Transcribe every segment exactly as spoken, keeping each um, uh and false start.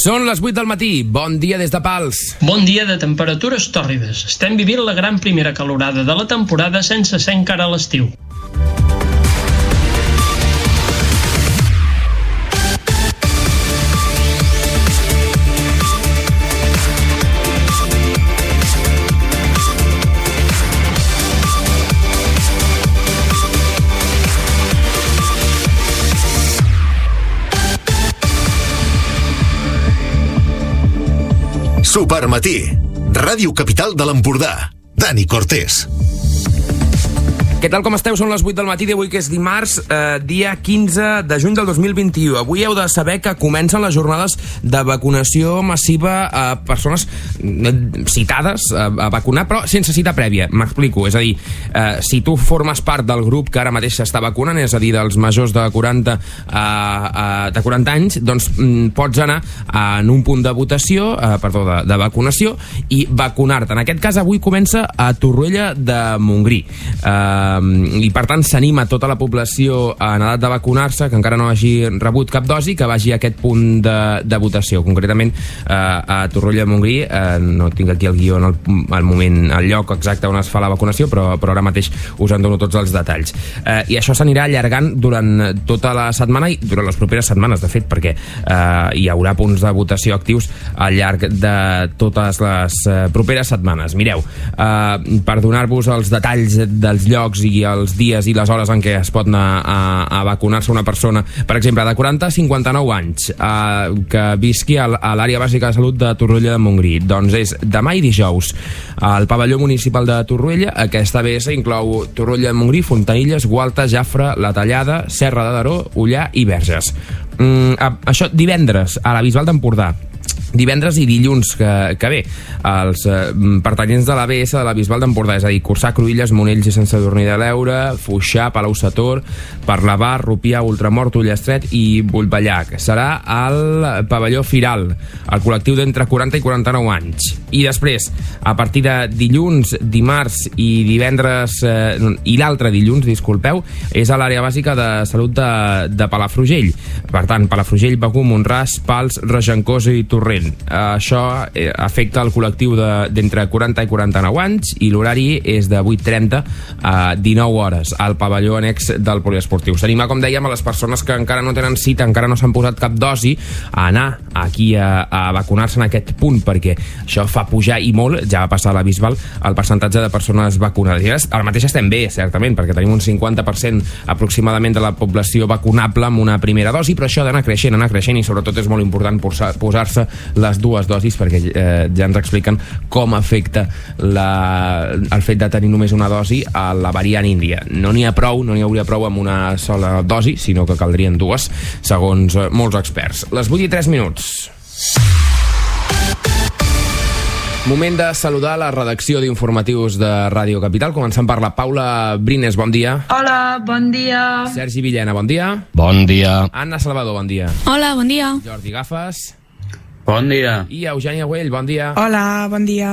Són les vuit del matí, bon dia des de Pals. Bon dia de temperatures tòrrides. Estem vivint la gran primera calorada de la temporada sense ser encara a l'estiu. Supermatí, Ràdio Capital de l'Empordà. Dani Cortés. Què tal, com esteu? Són les vuit del matí d'avui, que és dimarts, eh, dia quinze de juny del dos mil vint-i-u. Avui heu de saber que comencen les jornades de vacunació massiva a persones citades a, a vacunar, però sense cita prèvia. M'explico, és a dir, eh, si tu formes part del grup que ara mateix s'està vacunant, és a dir, dels majors de quaranta, a, a, de quaranta anys, doncs mm, pots anar en un punt de votació, eh, perdó, de, de vacunació, i vacunar-te. En aquest cas, avui comença a Torroella de Montgrí. Eh, i per tant s'anima tota la població en edat de vacunar-se, que encara no hagi rebut cap dosi, que vagi a aquest punt de, de votació. Concretament eh, a Torroella de Montgrí, eh, no tinc aquí el guió en el, el moment, el lloc exacte on es fa la vacunació, però, però ara mateix us en dono tots els detalls. Eh, I això s'anirà allargant durant tota la setmana i durant les properes setmanes, de fet, perquè eh, hi haurà punts de votació actius al llarg de totes les eh, properes setmanes. Mireu, eh, per donar-vos els detalls dels llocs i els dies i les hores en què es pot anar a, a vacunar-se una persona, per exemple, de quaranta a cinquanta-nou anys, eh, que visqui a, a l'àrea bàsica de salut de Torroella de Montgrí. Doncs és demà i dijous al pavelló municipal de Torroella. Aquesta B S inclou Torroella de Montgrí, Fontanilles, Gualta, Jafre, La Tallada, Serra de Daró, Ullà i Verges. Mm, això divendres a la Bisbal d'Empordà. Divendres i dilluns que, que ve, els eh, pertanyents de la B S de la Bisbal d'Empordà, és a dir, Corçà, Cruïlles, Monells i Sant Sadurní de l'Heura, Foixà, Palau-sator, Parlavà, Rupià, Ultramort, Ullastret i Bullvallac. Serà al pavelló Firal, el col·lectiu d'entre quaranta i quaranta-nou anys. I després, a partir de dilluns, dimarts i divendres, eh, i l'altre dilluns, disculpeu, és a l'àrea bàsica de salut de, de Palafrugell. Per tant, Palafrugell, Begur, Montràs, Pals, Regencós i Torrent. Això eh, afecta el col·lectiu d'entre quaranta i quaranta-nou anys i l'horari és de vuit trenta a dinou hores al pavelló annex del poliesportiu. S'anima, com dèiem, a les persones que encara no tenen cita, encara no s'han posat cap dosi, a anar aquí a, a vacunar-se en aquest punt, perquè això fa pujar i molt, ja va passar a la Bisbal, el percentatge de persones vacunades. I ara mateix estem bé, certament, perquè tenim un cinquanta per cent aproximadament de la població vacunable amb una primera dosi, però això ha d'anar creixent, anar creixent, i sobretot és molt important posar-se les dues dosis, perquè eh, ja ens expliquen com afecta la, el fet de tenir només una dosi a la variant índia. No n'hi ha prou, no n'hi hauria prou amb una sola dosi, sinó que caldrien dues, segons eh, molts experts. Les vuit i tres minuts. Moment de saludar la redacció d'informatius de Ràdio Capital, començant per la Paula Brines, bon dia. Hola, bon dia. Sergi Villena, bon dia. Bon dia. Anna Salvador, bon dia. Hola, bon dia. Jordi Gafes. Bon dia. I Eugènia Güell, bon dia. Hola, bon dia.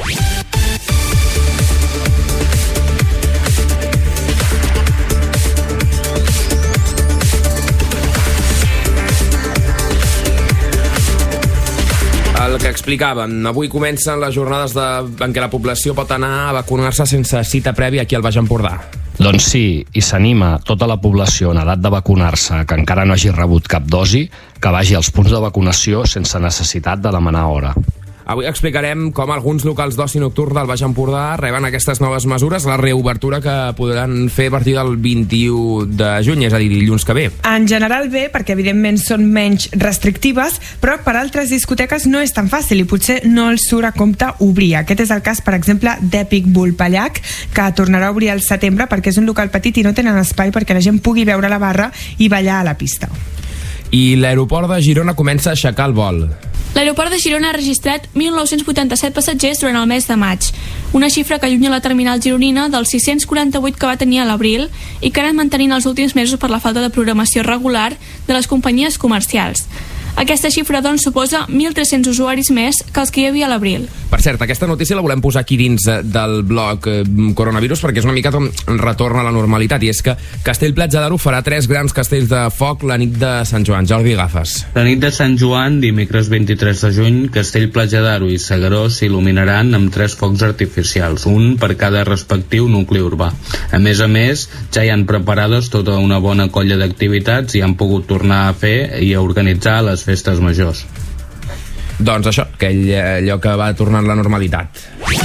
El que explicàvem, avui comencen les jornades de, en què la població pot anar a vacunar-se sense cita prèvia aquí al Baix Empordà. Doncs sí, i s'anima tota la població en edat de vacunar-se que encara no hagi rebut cap dosi, que vagi als punts de vacunació sense necessitat de demanar hora. Avui explicarem com alguns locals d'oci nocturn del Baix Empordà reben aquestes noves mesures, la reobertura que podran fer a partir del vint-i-u de juny, és a dir, dilluns que ve. En general bé, perquè evidentment són menys restrictives, però per altres discoteques no és tan fàcil i potser no els surt a compte obrir. Aquest és el cas, per exemple, d'Epic Bullvallac, que tornarà a obrir al setembre perquè és un local petit i no tenen espai perquè la gent pugui veure la barra i ballar a la pista. I l'aeroport de Girona comença a aixecar el vol. L'aeroport de Girona ha registrat mil nou-cents vuitanta-set passatgers durant el mes de maig, una xifra que allunya la terminal gironina dels sis-cents quaranta-vuit que va tenir a l'abril i que ha anat mantenint els últims mesos per la falta de programació regular de les companyies comercials. Aquesta xifra, doncs, suposa mil tres-cents usuaris més que els que hi havia a l'abril. Per cert, aquesta notícia la volem posar aquí dins del blog eh, Coronavirus perquè és una mica com retorna a la normalitat, i és que Castell-Platja d'Aro farà tres grans castells de foc la nit de Sant Joan. Jordi Gafes. La nit de Sant Joan, dimecres vint-i-tres de juny, Castell-Platja d'Aro i S'Agaró s'il·luminaran amb tres focs artificials, un per cada respectiu nucli urbà. A més a més, ja hi han preparades tota una bona colla d'activitats i han pogut tornar a fer i a organitzar les festes majors. Doncs això, aquell allò que va tornant la normalitat.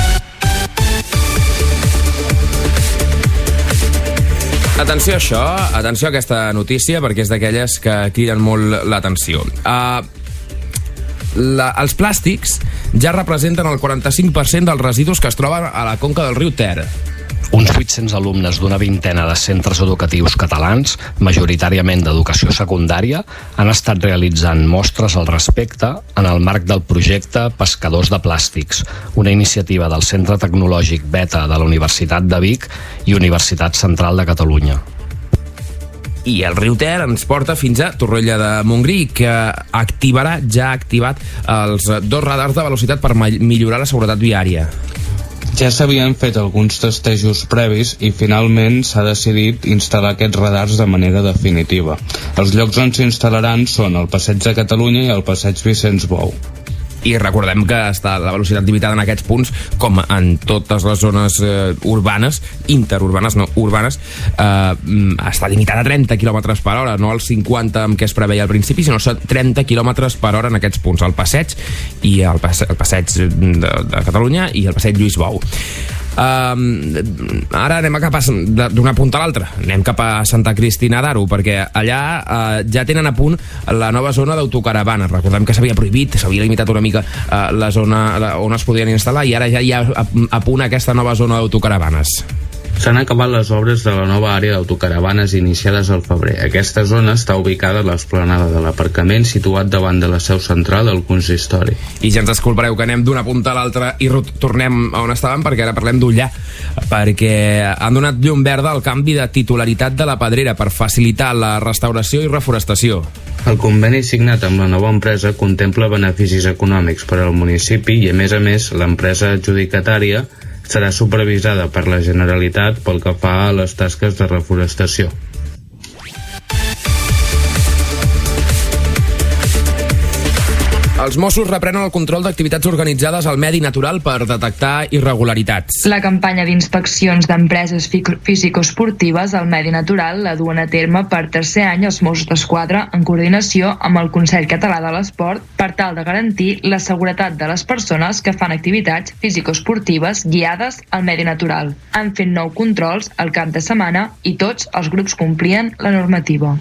Atenció a això, atenció a aquesta notícia, perquè és d'aquelles que criden molt l'atenció. Uh, la, els plàstics ja representen el quaranta-cinc per cent dels residus que es troben a la conca del riu Ter. Uns vuit-cents alumnes d'una vintena de centres educatius catalans, majoritàriament d'educació secundària, han estat realitzant mostres al respecte en el marc del projecte Pescadors de Plàstics, una iniciativa del Centre Tecnològic Beta de la Universitat de Vic i Universitat Central de Catalunya. I el riu Ter ens porta fins a Torroella de Montgrí, que activarà, ja ha activat els dos radars de velocitat per millorar la seguretat viària. Ja s'havien fet alguns testejos previs i finalment s'ha decidit instal·lar aquests radars de manera definitiva. Els llocs on s'instal·laran són el Passeig de Catalunya i el Passeig Vicenç Bou. I recordem que està la velocitat limitada en aquests punts, com en totes les zones eh, urbanes, interurbanes, no urbanes, eh, està limitada a trenta quilòmetres per hora, no als cinquanta amb què es preveia al principi, sinó trenta quilòmetres per hora en aquests punts, al passeig i el, passe el passeig de, de Catalunya i el passeig Lluís Bou. Uh, ara anem a cap d'una punta a l'altra, anem cap a Santa Cristina d'Aro, perquè allà uh, ja tenen a punt la nova zona d'autocaravanes. Recordem que s'havia prohibit, s'havia limitat una mica uh, la zona la, on es podien instal·lar, i ara ja hi ha a, a punt aquesta nova zona d'autocaravanes. S'han acabat les obres de la nova àrea d'autocaravanes iniciades al febrer. Aquesta zona està ubicada a l'esplanada de l'aparcament situat davant de la seu central del consistori. I ja ens disculpareu que anem d'una punta a l'altra i tornem a on estàvem, perquè ara parlem d'Ullà, perquè han donat llum verda al canvi de titularitat de la Pedrera per facilitar la restauració i reforestació. El conveni signat amb la nova empresa contempla beneficis econòmics per al municipi i, a més a més, l'empresa adjudicatària serà supervisada per la Generalitat pel que fa a les tasques de reforestació. Els Mossos reprenen el control d'activitats organitzades al medi natural per detectar irregularitats. La campanya d'inspeccions d'empreses físico-esportives al medi natural la duen a terme per tercer any els Mossos d'Esquadra en coordinació amb el Consell Català de l'Esport per tal de garantir la seguretat de les persones que fan activitats físico-esportives guiades al medi natural. Han fet nou controls al cap de setmana i tots els grups complien la normativa.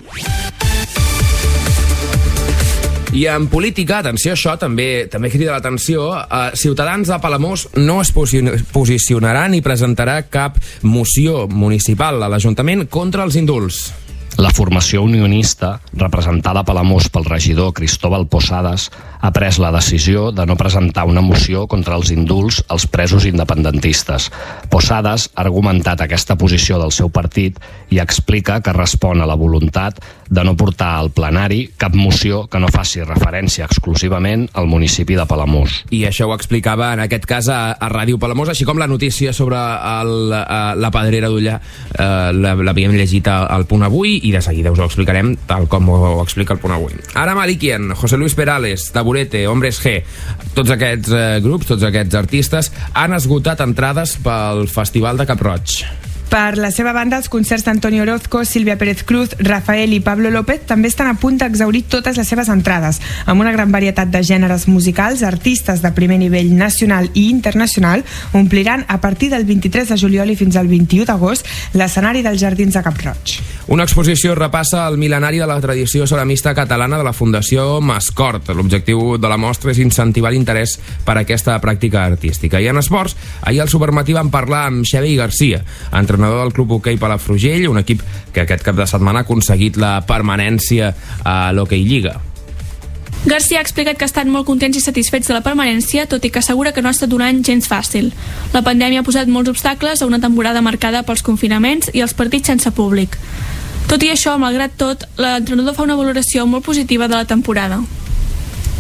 I en política, atenció a això, també també crida l'atenció, eh, Ciutadans de Palamós no es posicionarà ni presentarà cap moció municipal a l'Ajuntament contra els indults. La formació unionista, representada a Palamós pel regidor Cristóbal Posades, ha pres la decisió de no presentar una moció contra els indults als presos independentistes. Posades ha argumentat aquesta posició del seu partit i explica que respon a la voluntat de no portar al plenari cap moció que no faci referència exclusivament al municipi de Palamós. I això ho explicava en aquest cas a, a Ràdio Palamós, així com la notícia sobre el, a, la Pedrera d'Ullà eh, l'havíem llegit al Punt Avui i de seguida us ho explicarem tal com ho explica el Punt Avui. Ara Malikian, José Luis Perales, Taburete, Hombres G, tots aquests eh, grups, tots aquests artistes han esgotat entrades pel Festival de Cap-roig. Per la seva banda, els concerts d'Antonio Orozco, Sílvia Pérez Cruz, Rafael i Pablo López també estan a punt d'exhaurir totes les seves entrades. Amb una gran varietat de gèneres musicals, artistes de primer nivell nacional i internacional ompliran a partir del vint-i-tres de juliol i fins al vint-i-u d'agost l'escenari dels Jardins de Cap-roig. Una exposició repassa el mil·lenari de la tradició ceramista catalana de la Fundació Mascort. L'objectiu de la mostra és incentivar l'interès per a aquesta pràctica artística. I en esports, ahir al Supermatí vam parlar amb Xavi Garcia, entrenador del Club Hoquei Palafrugell, un equip que aquest cap de setmana ha aconseguit la permanència a l'Hoquei Lliga. Garcia ha explicat que estan molt contents i satisfets de la permanència, tot i que assegura que no ha estat un any gens fàcil. La pandèmia ha posat molts obstacles a una temporada marcada pels confinaments i els partits sense públic. Tot i això, malgrat tot, l'entrenador fa una valoració molt positiva de la temporada.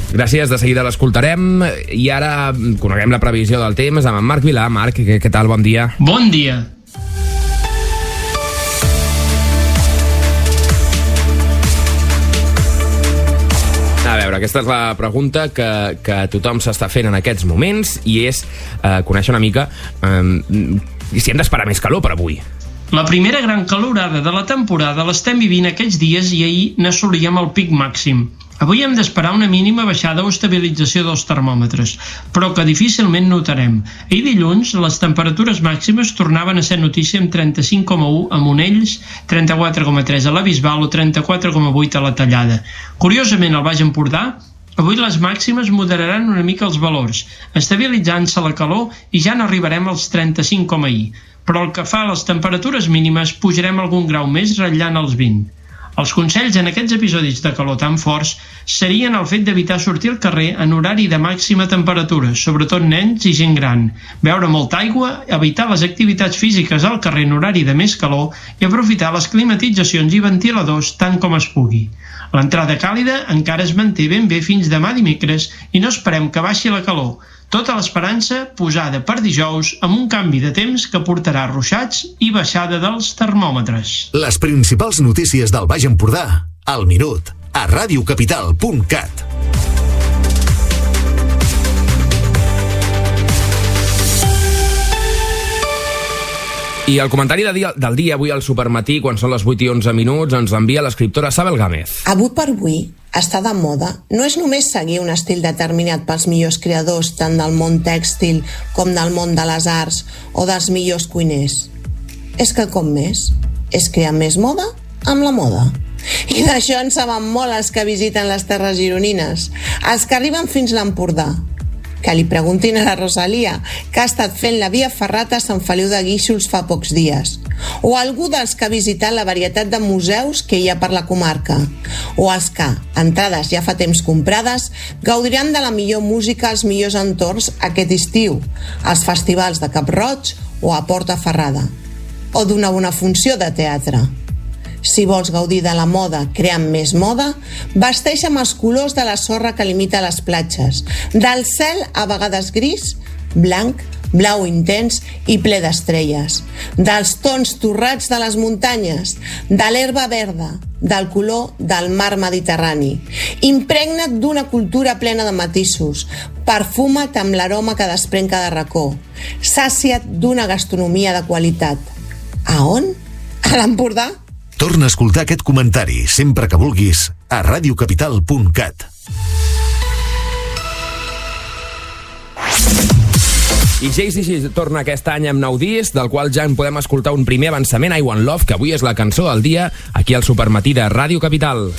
Gràcies, de seguida l'escoltarem. I ara coneguem la previsió del temps amb en Marc Vilà. Marc, què, què tal? Bon dia. Bon dia. A veure, aquesta és la pregunta que, que tothom s'està fent en aquests moments i és eh, conèixer una mica eh, si hem d'esperar més calor per avui. La primera gran calorada de la temporada l'estem vivint aquests dies i ahir n'assolíem el pic màxim. Avui hem d'esperar una mínima baixada o estabilització dels termòmetres, però que difícilment notarem. Ahir dilluns, les temperatures màximes tornaven a ser notícia amb trenta-cinc coma u a Monells, trenta-quatre coma tres a la Bisbal o trenta-quatre coma vuit a la Tallada. Curiosament, al Baix Empordà, avui les màximes moderaran una mica els valors, estabilitzant-se la calor i ja no arribarem als trenta-cinc com ahir. Però el que fa a les temperatures mínimes pujarem algun grau més ratllant els vint. Els consells en aquests episodis de calor tan forts serien el fet d'evitar sortir al carrer en horari de màxima temperatura, sobretot nens i gent gran, beure molta aigua, evitar les activitats físiques al carrer en horari de més calor i aprofitar les climatitzacions i ventiladors tant com es pugui. L'entrada càlida encara es manté ben bé fins demà dimecres i no esperem que baixi la calor. Tota l'esperança posada per dijous amb un canvi de temps que portarà ruixats i baixada dels termòmetres. Les principals notícies del Baix Empordà, al minut, a radiocapital punt cat. I el comentari de dia, del dia avui al Supermatí, quan són les vuit i onze minuts, ens l'envia l'escriptora Sabel Gámez. Avui per avui, estar de moda no és només seguir un estil determinat pels millors creadors tant del món tèxtil com del món de les arts o dels millors cuiners. És que com més, és crear més moda amb la moda. I d'això en saben molt els que visiten les terres gironines, els que arriben fins l'Empordà. Que li preguntin a la Rosalia, que ha estat fent la via ferrata a Sant Feliu de Guíxols fa pocs dies. O algú dels que ha visitat la varietat de museus que hi ha per la comarca. O els que, entrades ja fa temps comprades, gaudiran de la millor música als millors entorns aquest estiu, als festivals de Cap-roig o a Portaferrada. O d'una bona funció de teatre. Si vols gaudir de la moda creant més moda, vesteix amb els colors de la sorra que limita les platges, del cel a vegades gris, blanc, blau intens i ple d'estrelles, dels tons torrats de les muntanyes, de l'herba verda, del color del mar Mediterrani. Impregna't d'una cultura plena de matisos, perfuma't amb l'aroma que desprèn cada racó, sàcia't d'una gastronomia de qualitat. A on? A l'Empordà? Torna a escoltar aquest comentari sempre que vulguis a radiocapital punt cat. I Jay Z torna aquest any amb nou disc, del qual ja en podem escoltar un primer avançament, I Want Love, que avui és la cançó del dia, aquí al Supermatí de Ràdio Capital.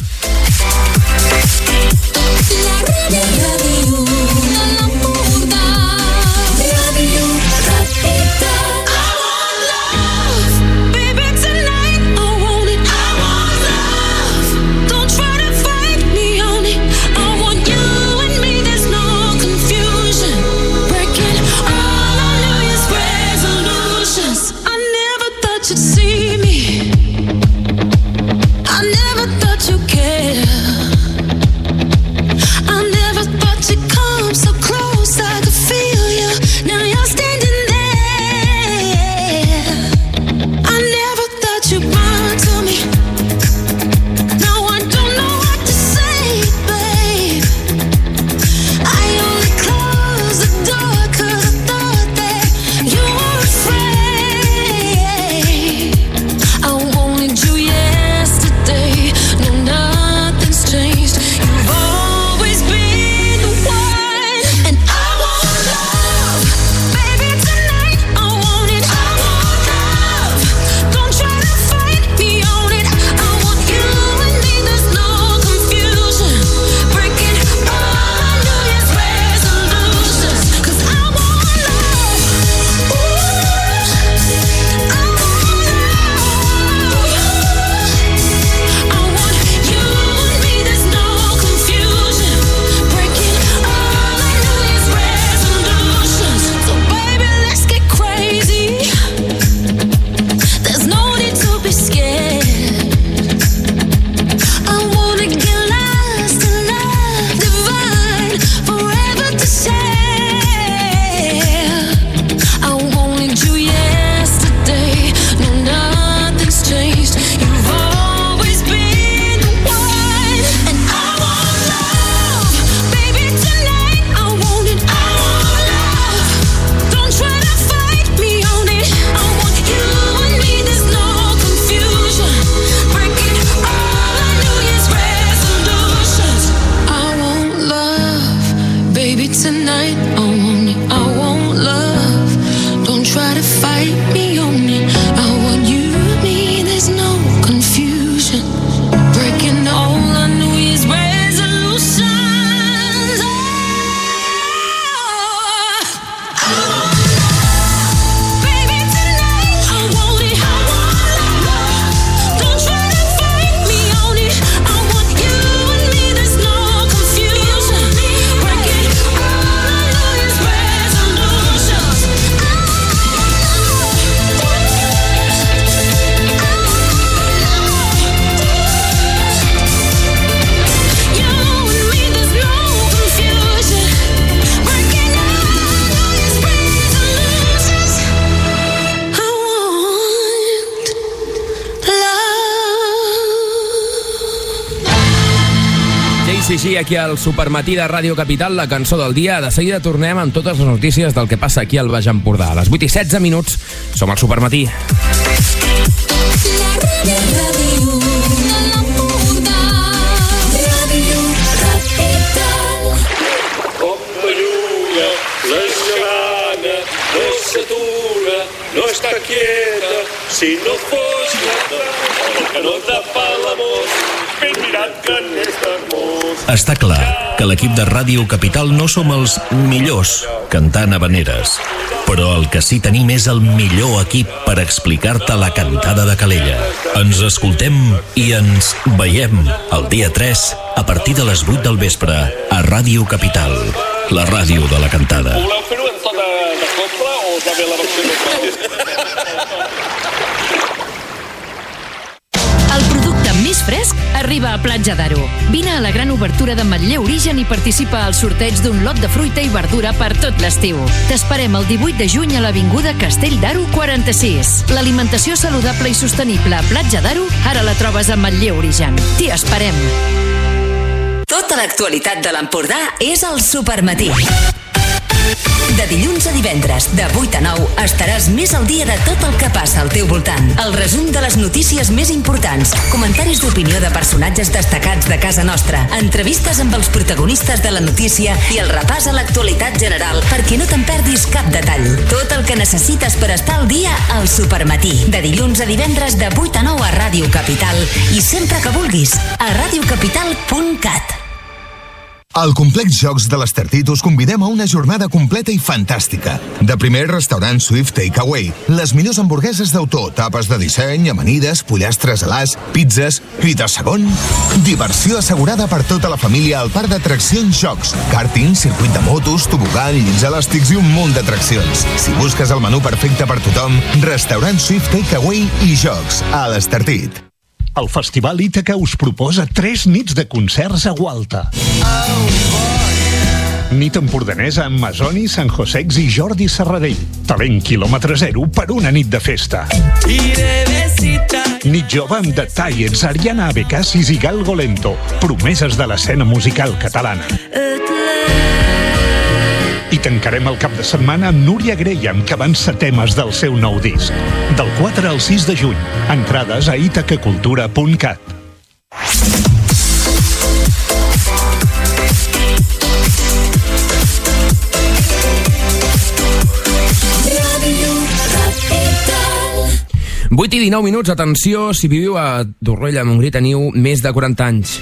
See me, I never thought you cared. A C G aquí al Supermatí de Ràdio Capital, la cançó del dia. De seguida tornem amb totes les notícies del que passa aquí al Baix Empordà. A les vuit i setze minuts som al Supermatí. La gelada no s'atura, no està quieta, si no fos nada, que no tapa l'amor, ben mirat que n'és d'hermós. Està clar que l'equip de Ràdio Capital no som els millors cantant habaneres, però el que sí tenim és el millor equip per explicar-te la cantada de Calella. Ens escoltem i ens veiem el dia tres a partir de les vuit del vespre a Ràdio Capital, la ràdio de la cantada. Voleu fer-ho en to de, de copla o us va bé la versió del partit? El producte més fresc arriba a Platja d'Aro. Vine a la gran obertura de Manlleu Origen i participa al sorteig d'un lot de fruita i verdura per tot l'estiu. T'esperem el divuit de juny a l'Avinguda Castell d'Aro quaranta-sis. L'alimentació saludable i sostenible a Platja d'Aro ara la trobes a Manlleu Origen. T'hi esperem. Tota l'actualitat de l'Empordà és al Supermatí. De dilluns a divendres, de vuit a nou, estaràs més al dia de tot el que passa al teu voltant. El resum de les notícies més importants, comentaris d'opinió de personatges destacats de casa nostra, entrevistes amb els protagonistes de la notícia i el repàs a l'actualitat general perquè no te'n perdis cap detall. Tot el que necessites per estar al dia al Supermatí. De dilluns a divendres, de vuit a nou a Ràdio Capital i sempre que vulguis, a radiocapital punt cat. Al Complex Jocs de l'Estartit us convidem a una jornada completa i fantàstica. De primer, restaurant Swift Takeaway. Les millors hamburgueses d'autor, tapes de disseny, amanides, pollastres a l'as, pizzas. I de segon, diversió assegurada per tota la família al parc d'atraccions Jocs. Kàrting, circuit de motos, tobogan, llits elàstics i un munt d'atraccions. Si busques el menú perfecte per tothom, restaurant Swift Takeaway i Jocs a l'Estartit. El Festival Ítaca us proposa tres nits de concerts a Gualta. Nit empordanesa amb Masoni, Sant Josex i Jordi Serradell. Talent quilòmetre zero per una nit de festa. Nit jove amb The Tallets, Ariana Abecassis i Gal Golento. Promeses de l'escena musical catalana. I tancarem el cap de setmana amb Núria Graham, que avança temes del seu nou disc. Del quatre al sis de juny. Entrades a itacacultura punt cat. vuit i dinou minuts, atenció, si viviu a Torroella de Montgrí teniu més de quaranta anys.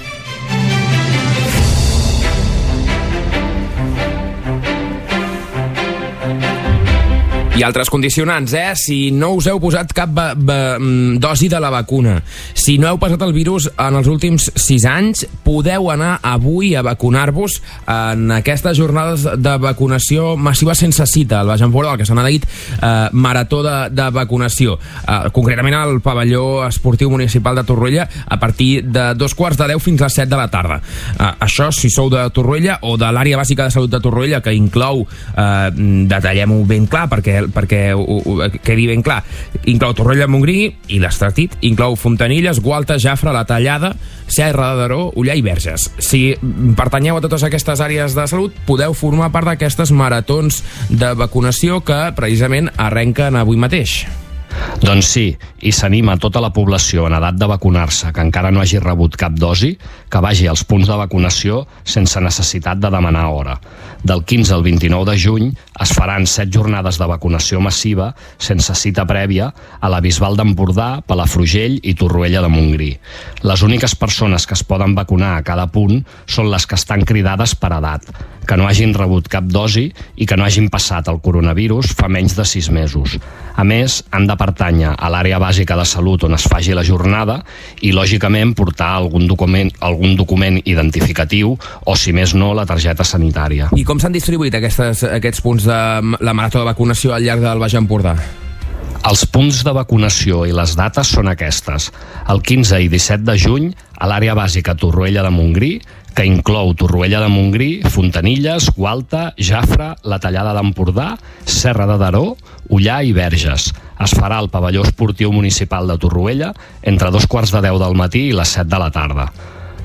I altres condicionants, eh? Si no us heu posat cap va, va, dosi de la vacuna, si no heu passat el virus en els últims sis anys, podeu anar avui a vacunar-vos en aquestes jornades de vacunació massiva sense cita al Baix Empordà, el que se n'ha dit eh, marató de, de vacunació. Eh, concretament al pavelló esportiu municipal de Torroella a partir de dos quarts de deu fins a set de la tarda. Eh, això si sou de Torroella o de l'àrea bàsica de salut de Torroella, que inclou, eh, detallem-ho ben clar perquè perquè ho, ho, quedi ben clar, inclou Torroella de Montgrí i l'Estartit, inclou Fontanilles, Gualta, Jafre, La Tallada, Serra de Daró, Ullà i Verges. Si pertanyeu a totes aquestes àrees de salut, podeu formar part d'aquestes maratons de vacunació que precisament arrenquen avui mateix. Doncs sí, i s'anima tota la població en edat de vacunar-se que encara no hagi rebut cap dosi, que vagi als punts de vacunació sense necessitat de demanar hora. Del quinze al vint-i-nou de juny es faran set jornades de vacunació massiva sense cita prèvia a la Bisbal d'Empordà, Palafrugell i Torroella de Montgrí. Les úniques persones que es poden vacunar a cada punt són les que estan cridades per edat, que no hagin rebut cap dosi i que no hagin passat el coronavirus fa menys de sis mesos. A més, han de pertànyer a l'àrea bàsica de salut on es faci la jornada i, lògicament, portar algun document, algun document identificatiu o, si més no, la targeta sanitària. I com s'han distribuït aquestes, aquests punts de la marató de vacunació al llarg del Baix Empordà? Els punts de vacunació i les dates són aquestes. El quinze i disset de juny, a l'àrea bàsica Torroella de Montgrí, que inclou Torroella de Montgrí, Fontanilles, Gualta, Jafre, La Tallada d'Empordà, Serra de Daró, Ullà i Verges. Es farà al pavelló esportiu municipal de Torroella entre dos quarts de deu del matí i les set de la tarda.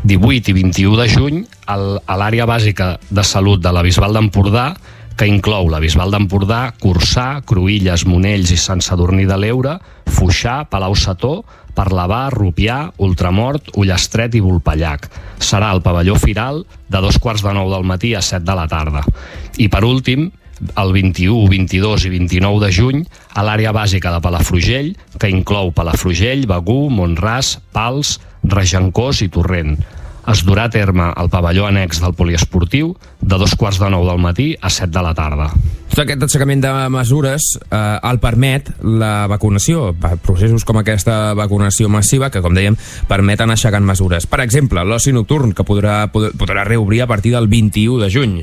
divuit i vint-i-u de juny, el, a l'àrea bàsica de salut de la Bisbal d'Empordà, que inclou la Bisbal d'Empordà, Corçà, Cruïlles, Monells i Sant Sadurní de l'Eure, Foixà, Palau-Setó, Parlavà, Rupià, Ultramort, Ullestret i Vulpellac. Serà al pavelló Firal de dos quarts de nou del matí a set de la tarda. I per últim, el vint-i-u, vint-i-dos i vint-i-nou de juny, a l'àrea bàsica de Palafrugell, que inclou Palafrugell, Begur, Mont-ras, Pals, Regencós i Torrent. Es durà a terme al pavelló annex del poliesportiu de dos quarts de nou del matí a set de la tarda. Tot aquest aixecament de mesures eh, el permet la vacunació, processos com aquesta vacunació massiva que, com dèiem, permeten aixecant mesures. Per exemple, l'oci nocturn, que podrà, podrà reobrir a partir del vint-i-u de juny.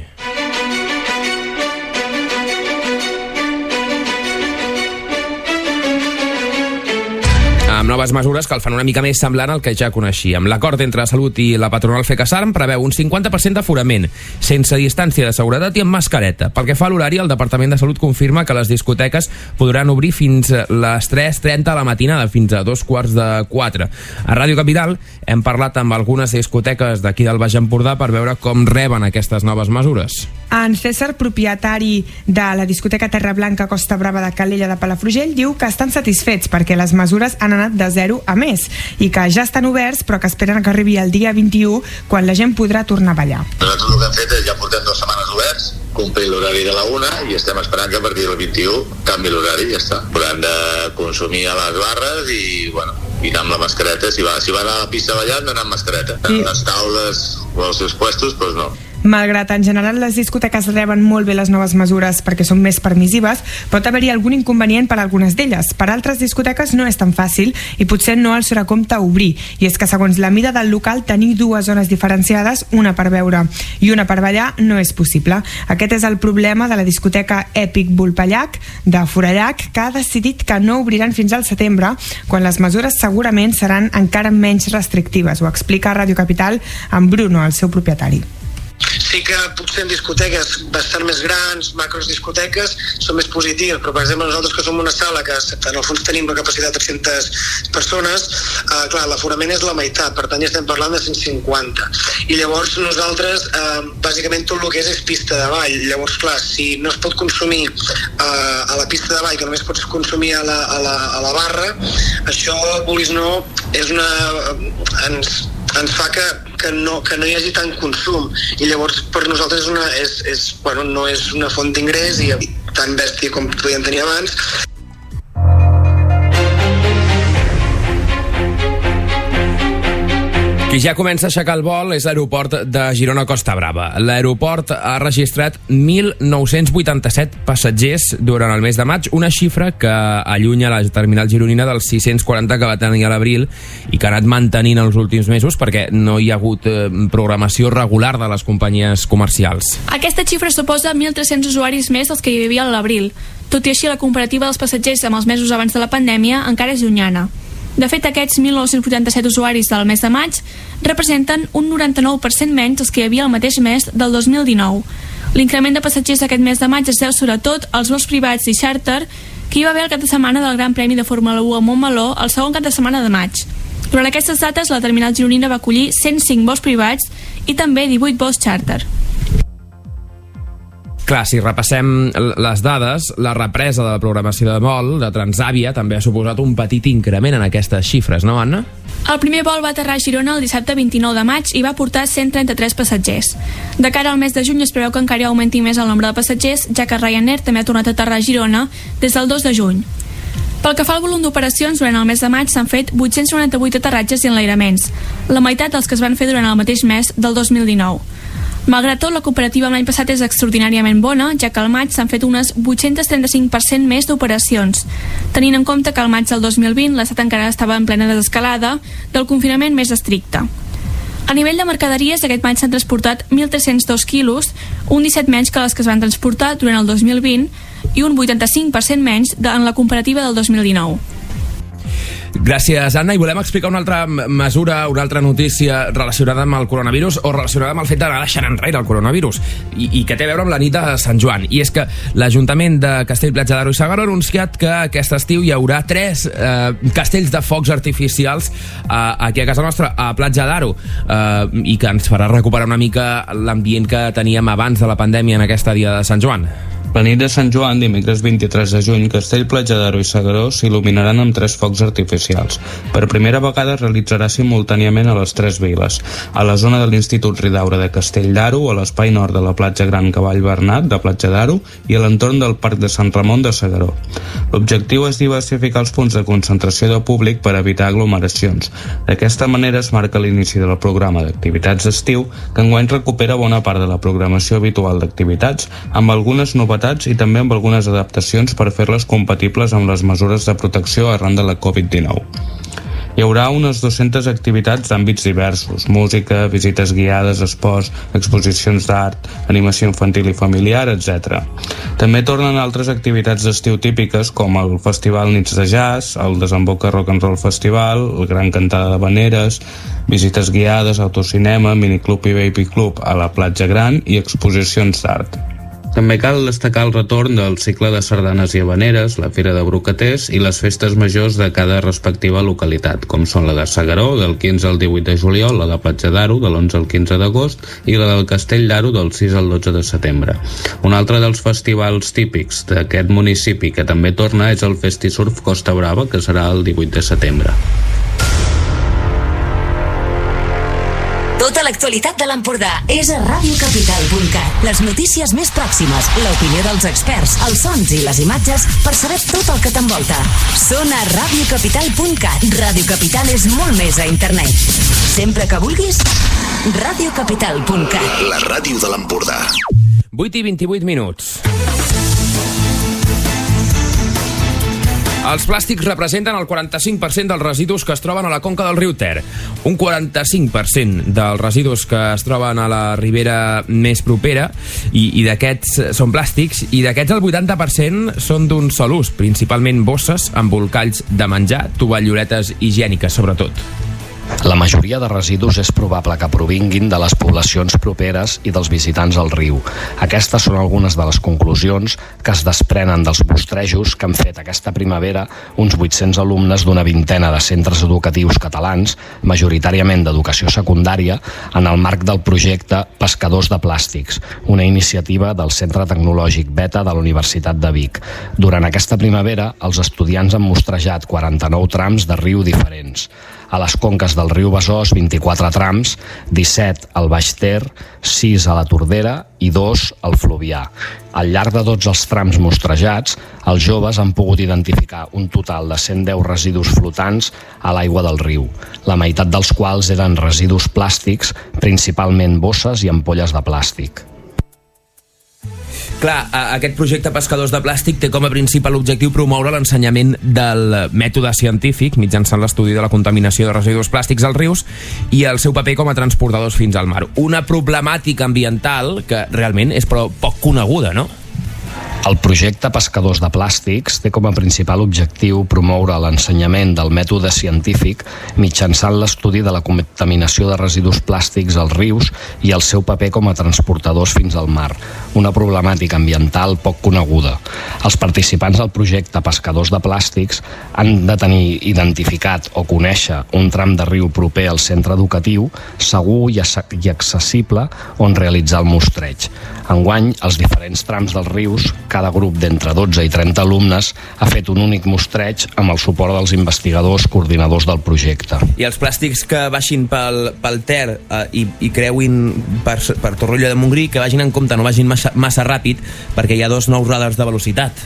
Amb noves mesures que el fan una mica més semblant al que ja coneixíem. L'acord entre Salut i la patronal FECASARM preveu un cinquanta per cent d'aforament, sense distància de seguretat i amb mascareta. Pel que fa a l'horari, el Departament de Salut confirma que les discoteques podran obrir fins a les tres trenta de la matinada, fins a dos quarts de quatre. A Ràdio Capital hem parlat amb algunes discoteques d'aquí del Baix Empordà per veure com reben aquestes noves mesures. En César, propietari de la discoteca Terra Blanca Costa Brava de Calella de Palafrugell, diu que estan satisfets perquè les mesures han anat de zero a més i que ja estan oberts però que esperen que arribi el dia vint-i-u quan la gent podrà tornar a ballar. Nosaltres el que hem fet és ja portem dues setmanes oberts, complir l'horari de la una i estem esperant que a partir del vint-i-u canvi l'horari i ja està. Hauran de consumir a les barres i, bueno, i anar amb la mascareta. Si va, si va a la pista ballant, no anar amb mascareta. Sí. Les taules o els seus puestos, doncs no. Malgrat en general les discoteques reben molt bé les noves mesures perquè són més permissives, pot haver-hi algun inconvenient per a algunes d'elles. Per altres discoteques no és tan fàcil i potser no els serà compte obrir. I és que segons la mida del local, tenir dues zones diferenciades, una per beure i una per ballar, no és possible. Aquest és el problema de la discoteca Èpic Vulpellac de Forallac, que ha decidit que no obriran fins al setembre, quan les mesures segurament seran encara menys restrictives. Ho explica a Ràdio Capital amb Bruno, el seu propietari. Sí que potser en discoteques bastant més grans, macros discoteques, són més positives, però per exemple nosaltres que som una sala que en el fons tenim la capacitat de tres-centes persones, eh, clar, l'aforament és la meitat, per tant ja estem parlant de cent cinquanta. I llavors nosaltres, eh, bàsicament tot el que és és pista de ball. Llavors, clar, si no es pot consumir eh, a la pista de ball, que només pots consumir a la, a la, a la barra, això, vulguis no, és una... ens ens fa que, que, no, que no hi hagi tant consum i llavors per nosaltres és una, és, és, bueno, no és una font d'ingrés i tan bèstia com podíem tenir abans. Qui ja comença a aixecar el vol és l'aeroport de Girona-Costa Brava. L'aeroport ha registrat mil nou-cents vuitanta-set passatgers durant el mes de maig, una xifra que allunya la terminal gironina dels sis-cents quaranta que va tenir a l'abril i que ha anat mantenint els últims mesos perquè no hi ha hagut eh, programació regular de les companyies comercials. Aquesta xifra suposa mil tres-cents usuaris més dels que hi havia a l'abril. Tot i així, la comparativa dels passatgers amb els mesos abans de la pandèmia encara és llunyana. De fet, aquests mil nou-cents vuitanta-set usuaris del mes de maig representen un noranta-nou per cent menys dels que hi havia el mateix mes del dos mil dinou. L'increment de passatgers aquest mes de maig es deu sobretot als vols privats i xàrter que hi va haver el cap de setmana del Gran Premi de Fórmula u a Montmeló el segon cap de setmana de maig. Durant aquestes dates, la terminal gironina va acollir cent cinc vols privats i també divuit vols xàrter. Clar, si repassem les dades, la represa de la programació de vol de Transàvia també ha suposat un petit increment en aquestes xifres, no, Anna? El primer vol va aterrar a Girona el dissabte vint-i-nou de maig i va portar cent trenta-tres passatgers. De cara al mes de juny es preveu que encara augmenti més el nombre de passatgers, ja que Ryanair també ha tornat a aterrar a Girona des del dos de juny. Pel que fa al volum d'operacions, durant el mes de maig s'han fet vuit-cents noranta-vuit aterratges i enlairaments, la meitat dels que es van fer durant el mateix mes del dos mil dinou. Malgrat tot, la comparativa amb l'any passat és extraordinàriament bona, ja que al maig s'han fet unes vuit-cents trenta-cinc per cent més d'operacions, tenint en compte que al maig del dos mil vint l'estat encara estava en plena desescalada del confinament més estricte. A nivell de mercaderies, aquest maig s'han transportat mil tres-cents dos quilos, un disset menys que les que es van transportar durant el dos mil vint i un vuitanta-cinc per cent menys en la comparativa del dos mil dinou. Gràcies, Anna, i volem explicar una altra mesura, una altra notícia relacionada amb el coronavirus o relacionada amb el fet d'anar deixant enrere el coronavirus i, i que té a veure amb la nit de Sant Joan. I és que l'Ajuntament de Castell-Platja d'Aro i S'Agaró ha anunciat que aquest estiu hi haurà tres eh, castells de focs artificials eh, aquí a casa nostra, a Platja d'Aro, eh, i que ens farà recuperar una mica l'ambient que teníem abans de la pandèmia en aquesta dia de Sant Joan. La nit de Sant Joan, dimecres vint-i-tres de juny, Castell, Platja d'Aro i S'Agaró s'il·luminaran amb tres focs artificials. Per primera vegada es realitzarà simultàniament a les tres viles, a la zona de l'Institut Ridaura de Castell d'Aro, a l'espai nord de la platja Gran Cavall Bernat de Platja d'Aro i a l'entorn del Parc de Sant Ramon de S'Agaró. L'objectiu és diversificar els punts de concentració de públic per evitar aglomeracions. D'aquesta manera es marca l'inici del programa d'activitats d'estiu, que enguany recupera bona part de la programació habitual d'activitats, amb algunes novetats i també amb algunes adaptacions per fer-les compatibles amb les mesures de protecció arran de la covid dinou. Hi haurà unes dues-centes activitats d'àmbits diversos: música, visites guiades, esports, exposicions d'art, animació infantil i familiar, etcètera. També tornen altres activitats d'estiu típiques com el Festival Nits de Jazz, el Desemboca Rock and Roll Festival, el Gran Cantada d'Havaneres, visites guiades, autocinema, miniclub i baby club a la Platja Gran i exposicions d'art. També cal destacar el retorn del cicle de sardanes i havaneres, la Fira de Brocaters i les festes majors de cada respectiva localitat, com són la de S'Agaró, del quinze al divuit de juliol, la de Platja d'Aro, de l'onze al quinze d'agost, i la del Castell d'Aro, del sis al dotze de setembre. Un altre dels festivals típics d'aquest municipi que també torna és el Festisurf Costa Brava, que serà el divuit de setembre. Tota l'actualitat de l'Empordà és a ràdio capital punt cat. Les notícies més pròximes, l'opinió dels experts, els sons i les imatges per saber tot el que t'envolta. Són a ràdio capital punt cat. Ràdio Capital és molt més a internet. Sempre que vulguis, ràdio capital punt cat. La ràdio de l'Empordà. vuit i vint-i-vuit minuts. Els plàstics representen el quaranta-cinc per cent dels residus que es troben a la conca del riu Ter. Un quaranta-cinc per cent dels residus que es troben a la ribera més propera, i, i d'aquests són plàstics, i d'aquests el vuitanta per cent són d'un sol ús, principalment bosses, embolcalls de menjar, tovalloletes higièniques, sobretot. La majoria de residus és probable que provinguin de les poblacions properes i dels visitants al riu. Aquestes són algunes de les conclusions que es desprenen dels mostrejos que han fet aquesta primavera uns vuit-cents alumnes d'una vintena de centres educatius catalans, majoritàriament d'educació secundària, en el marc del projecte Pescadors de Plàstics, una iniciativa del Centre Tecnològic Beta de la Universitat de Vic. Durant aquesta primavera, els estudiants han mostrejat quaranta-nou trams de riu diferents. A les conques del riu Besòs, vint-i-quatre trams, disset al Baix Ter, sis a la Tordera i dos al Fluvià. Al llarg de tots els trams mostrejats, els joves han pogut identificar un total de cent deu residus flotants a l'aigua del riu, la meitat dels quals eren residus plàstics, principalment bosses i ampolles de plàstic. Clar, aquest projecte Pescadors de Plàstic té com a principal objectiu promoure l'ensenyament del mètode científic mitjançant l'estudi de la contaminació de residus plàstics als rius i el seu paper com a transportadors fins al mar. Una problemàtica ambiental que realment és però poc coneguda, no? El projecte Pescadors de Plàstics té com a principal objectiu promoure l'ensenyament del mètode científic mitjançant l'estudi de la contaminació de residus plàstics als rius i el seu paper com a transportadors fins al mar, una problemàtica ambiental poc coneguda. Els participants del projecte Pescadors de Plàstics han de tenir identificat o conèixer un tram de riu proper al centre educatiu, segur i accessible on realitzar el mostreig. Enguany, els diferents trams dels rius, cada grup d'entre dotze i trenta alumnes ha fet un únic mostreig amb el suport dels investigadors coordinadors del projecte. I els plàstics que baixin pel, pel Ter eh, i, i creuin per, per Torroella de Montgrí, que vagin en compte, no vagin massa, massa ràpid, perquè hi ha dos nous radars de velocitat.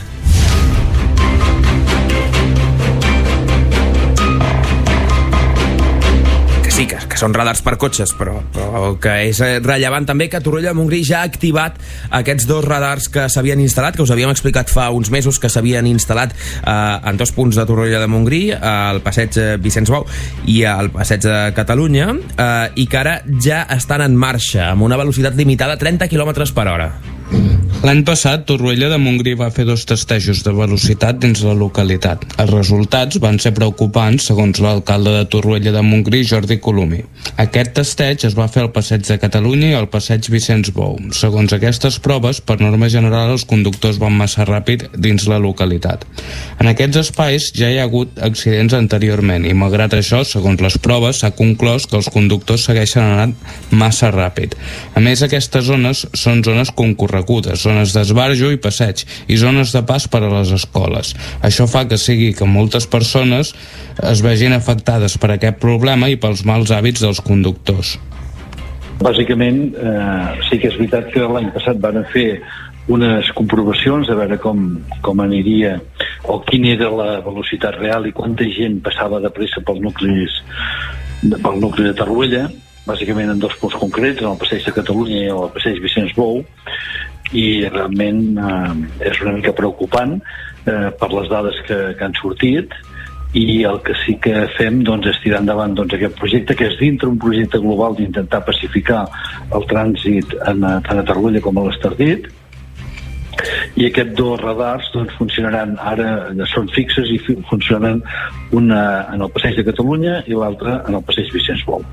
Sí, que, que són radars per cotxes, però, però que és rellevant també que Torroella de Montgrí ja ha activat aquests dos radars que s'havien instal·lat, que us havíem explicat fa uns mesos que s'havien instal·lat eh, en dos punts de Torroella de Montgrí, al passeig Vicenç Bou i al passeig de Catalunya, eh, i que ara ja estan en marxa amb una velocitat limitada a trenta quilòmetres per hora. L'any passat, Torroella de Montgrí va fer dos testejos de velocitat dins la localitat. Els resultats van ser preocupants, segons l'alcalde de Torroella de Montgrí, Jordi Colomí. Aquest testeig es va fer al Passeig de Catalunya i al Passeig Vicenç Bou. Segons aquestes proves, per norma general, els conductors van massa ràpid dins la localitat. En aquests espais ja hi ha hagut accidents anteriorment i, malgrat això, segons les proves, s'ha conclòs que els conductors segueixen anant massa ràpid. A més, aquestes zones són zones concorregudes, zones d'esbarjo i passeig i zones de pas per a les escoles. Això fa que sigui que moltes persones es vegin afectades per aquest problema i pels mals hàbits dels conductors. Bàsicament, eh, sí que és veritat que l'any passat van fer unes comprovacions de veure com, com aniria o quina era la velocitat real i quanta gent passava de pressa pels nuclis, pel nucli de Torroella, bàsicament en dos punts concrets, en el Passeig de Catalunya i el Passeig Vicenç Bou, i realment eh, és una mica preocupant eh, per les dades que, que han sortit, i el que sí que fem doncs, és tirar endavant doncs, aquest projecte, que és dintre un projecte global d'intentar pacificar el trànsit en, tant a Torroella com a l'Estartit, i aquests dos radars doncs, funcionaran, ara són fixes i funcionen una en el Passeig de Catalunya i l'altra en el Passeig Vicenç Bou.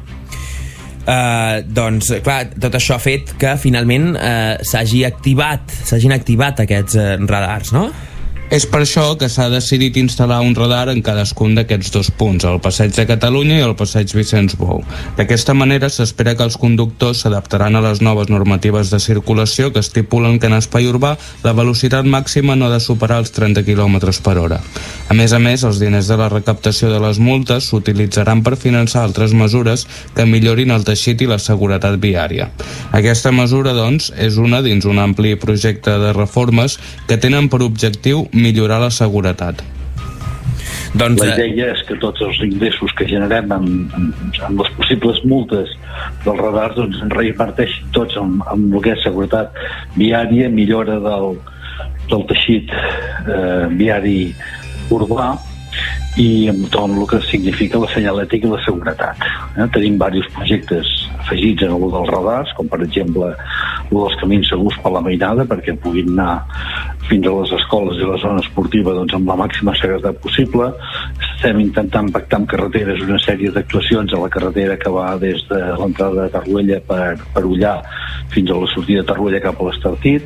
Uh, doncs clar, tot això ha fet que finalment uh, s'hagi activat s'hagin activat aquests uh, radars, no? És per això que s'ha decidit instal·lar un radar en cadascun d'aquests dos punts, al Passeig de Catalunya i al Passeig Vicenç Bou. D'aquesta manera s'espera que els conductors s'adaptaran a les noves normatives de circulació que estipulen que en espai urbà la velocitat màxima no ha de superar els trenta quilòmetres per hora. A més a més, els diners de la recaptació de les multes s'utilitzaran per finançar altres mesures que millorin el teixit i la seguretat viària. Aquesta mesura, doncs, és una dins un ampli projecte de reformes que tenen per objectiu millorar la seguretat. Doncs, la idea és que tots els ingressos que generem amb, amb, amb les possibles multes dels radars doncs, en reinverteixin tots amb, amb el que és seguretat viària, millora del, del teixit eh, viari urbà i amb tot el que significa la senyalètica i la seguretat. Eh? Tenim diversos projectes afegits en el dels radars, com per exemple el dels camins segurs per la mainada, perquè puguin anar fins a les escoles i la zona esportiva doncs, amb la màxima seguretat possible. Estem intentant pactar amb carreteres una sèrie d'actuacions a la carretera que va des de l'entrada de Torroella per, per Ullà fins a la sortida de Torroella cap a l'Estartit.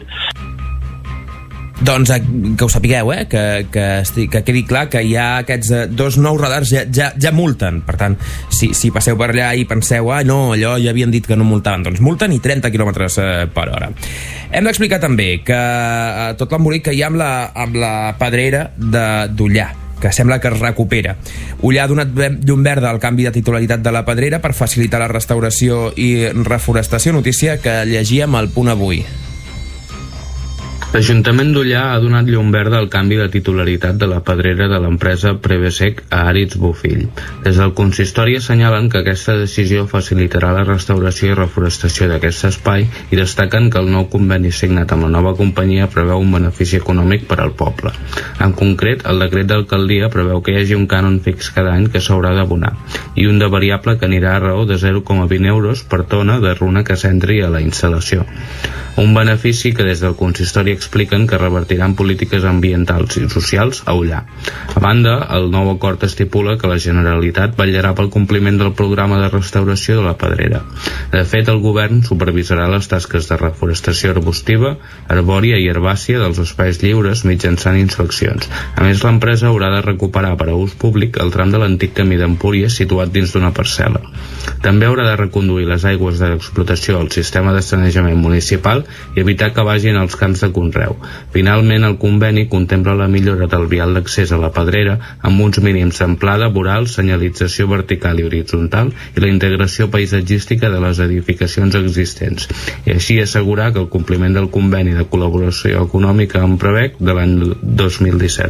Doncs que ho sapigueu, eh? que, que, estic, que quedi clar que hi ha aquests dos nous radars ja, ja, ja multen. Per tant, si, si passeu per allà i penseu ah, no, allò ja havien dit que no multaven, doncs multen i trenta quilòmetres per hora. Hem d'explicar també que eh, tot l'embolic que hi ha amb la, amb la pedrera d'Ullà, que sembla que es recupera. Ullà ha donat llum verda al canvi de titularitat de la pedrera per facilitar la restauració i reforestació, notícia que llegíem al Punt Avui. L'Ajuntament d'Ullà ha donat llum verda al canvi de titularitat de la pedrera de l'empresa Prevesec a Àrids Bofill. Des del consistori assenyalen que aquesta decisió facilitarà la restauració i reforestació d'aquest espai i destaquen que el nou conveni signat amb la nova companyia preveu un benefici econòmic per al poble. En concret, el decret d'alcaldia preveu que hi hagi un cànon fix cada any que s'haurà d'abonar i un de variable que anirà a raó de zero coma vint euros per tona de runa que s'entri a la instal·lació. Un benefici que des del consistori expliquen que revertiran polítiques ambientals i socials a Ullà. A banda, el nou acord estipula que la Generalitat vetllarà pel compliment del programa de restauració de la pedrera. De fet, el govern supervisarà les tasques de reforestació arbustiva, arbòria i herbàcia dels espais lliures mitjançant inspeccions. A més, l'empresa haurà de recuperar per a ús públic el tram de l'antic camí d'Empúries situat dins d'una parcel·la. També haurà de reconduir les aigües de l'explotació al sistema de sanejament municipal i evitar que vagin als camps de conreu. Finalment, el conveni contempla la millora del vial d'accés a la pedrera amb uns mínims d'amplada, voral, senyalització vertical i horitzontal i la integració paisatgística de les edificacions existents, i així assegurar que el compliment del conveni de col·laboració econòmica amb Prevec de l'any dos mil disset.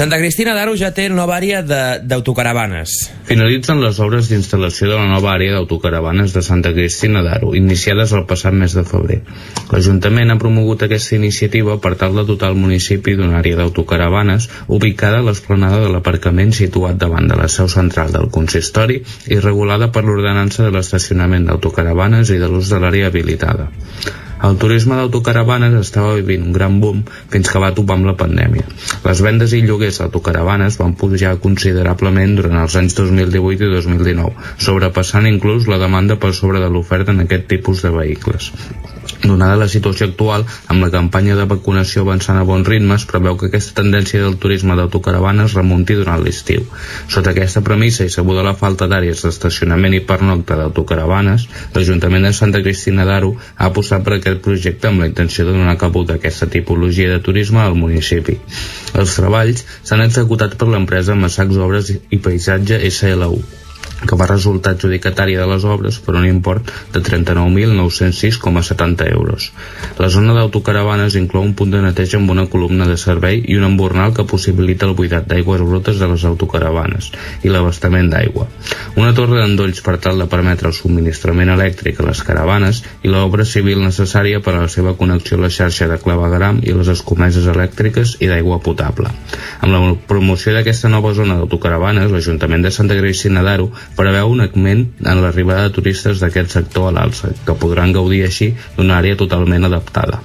Santa Cristina d'Aro ja té nova àrea d'autocaravanes. Finalitzen les obres d'instal·lació de la nova àrea d'autocaravanes de Santa Cristina d'Aro, iniciades el passat mes de febrer. L'Ajuntament ha promogut aquesta iniciativa per tal de dotar el municipi d'una àrea d'autocaravanes ubicada a l'esplanada de l'aparcament situat davant de la seu central del consistori i regulada per l'ordenança de l'estacionament d'autocaravanes i de l'ús de l'àrea habilitada. El turisme d'autocaravanes estava vivint un gran boom fins que va topar amb la pandèmia. Les vendes i lloguers d'autocaravanes van pujar considerablement durant els anys dos mil divuit i dos mil dinou, sobrepassant inclús la demanda per sobre de l'oferta en aquest tipus de vehicles. Donada la situació actual, amb la campanya de vacunació avançant a bons ritmes, preveu que aquesta tendència del turisme d'autocaravanes remunti durant l'estiu. Sota aquesta premissa i sabuda la falta d'àrees d'estacionament i pernocta d'autocaravanes, l'Ajuntament de Santa Cristina d'Aro ha apostat per aquest projecte amb la intenció de donar cabut a aquesta tipologia de turisme al municipi. Els treballs s'han executat per l'empresa Massacs Obres i Paisatge S L U, que va resultar adjudicatària de les obres per un import de trenta-nou mil nou-cents sis coma setanta euros. La zona d'autocaravanes inclou un punt de neteja amb una columna de servei i un embornal que possibilita el buidat d'aigües brutes de les autocaravanes i l'abastament d'aigua. Una torre d'endolls per tal de permetre el subministrament elèctric a les caravanes i l'obra civil necessària per a la seva connexió a la xarxa de clavegueram i les escomeses elèctriques i d'aigua potable. Amb la promoció d'aquesta nova zona d'autocaravanes, l'Ajuntament de Santa Cristina d'Aro preveu un augment en l'arribada de turistes d'aquest sector a l'alça, que podran gaudir així d'una àrea totalment adaptada.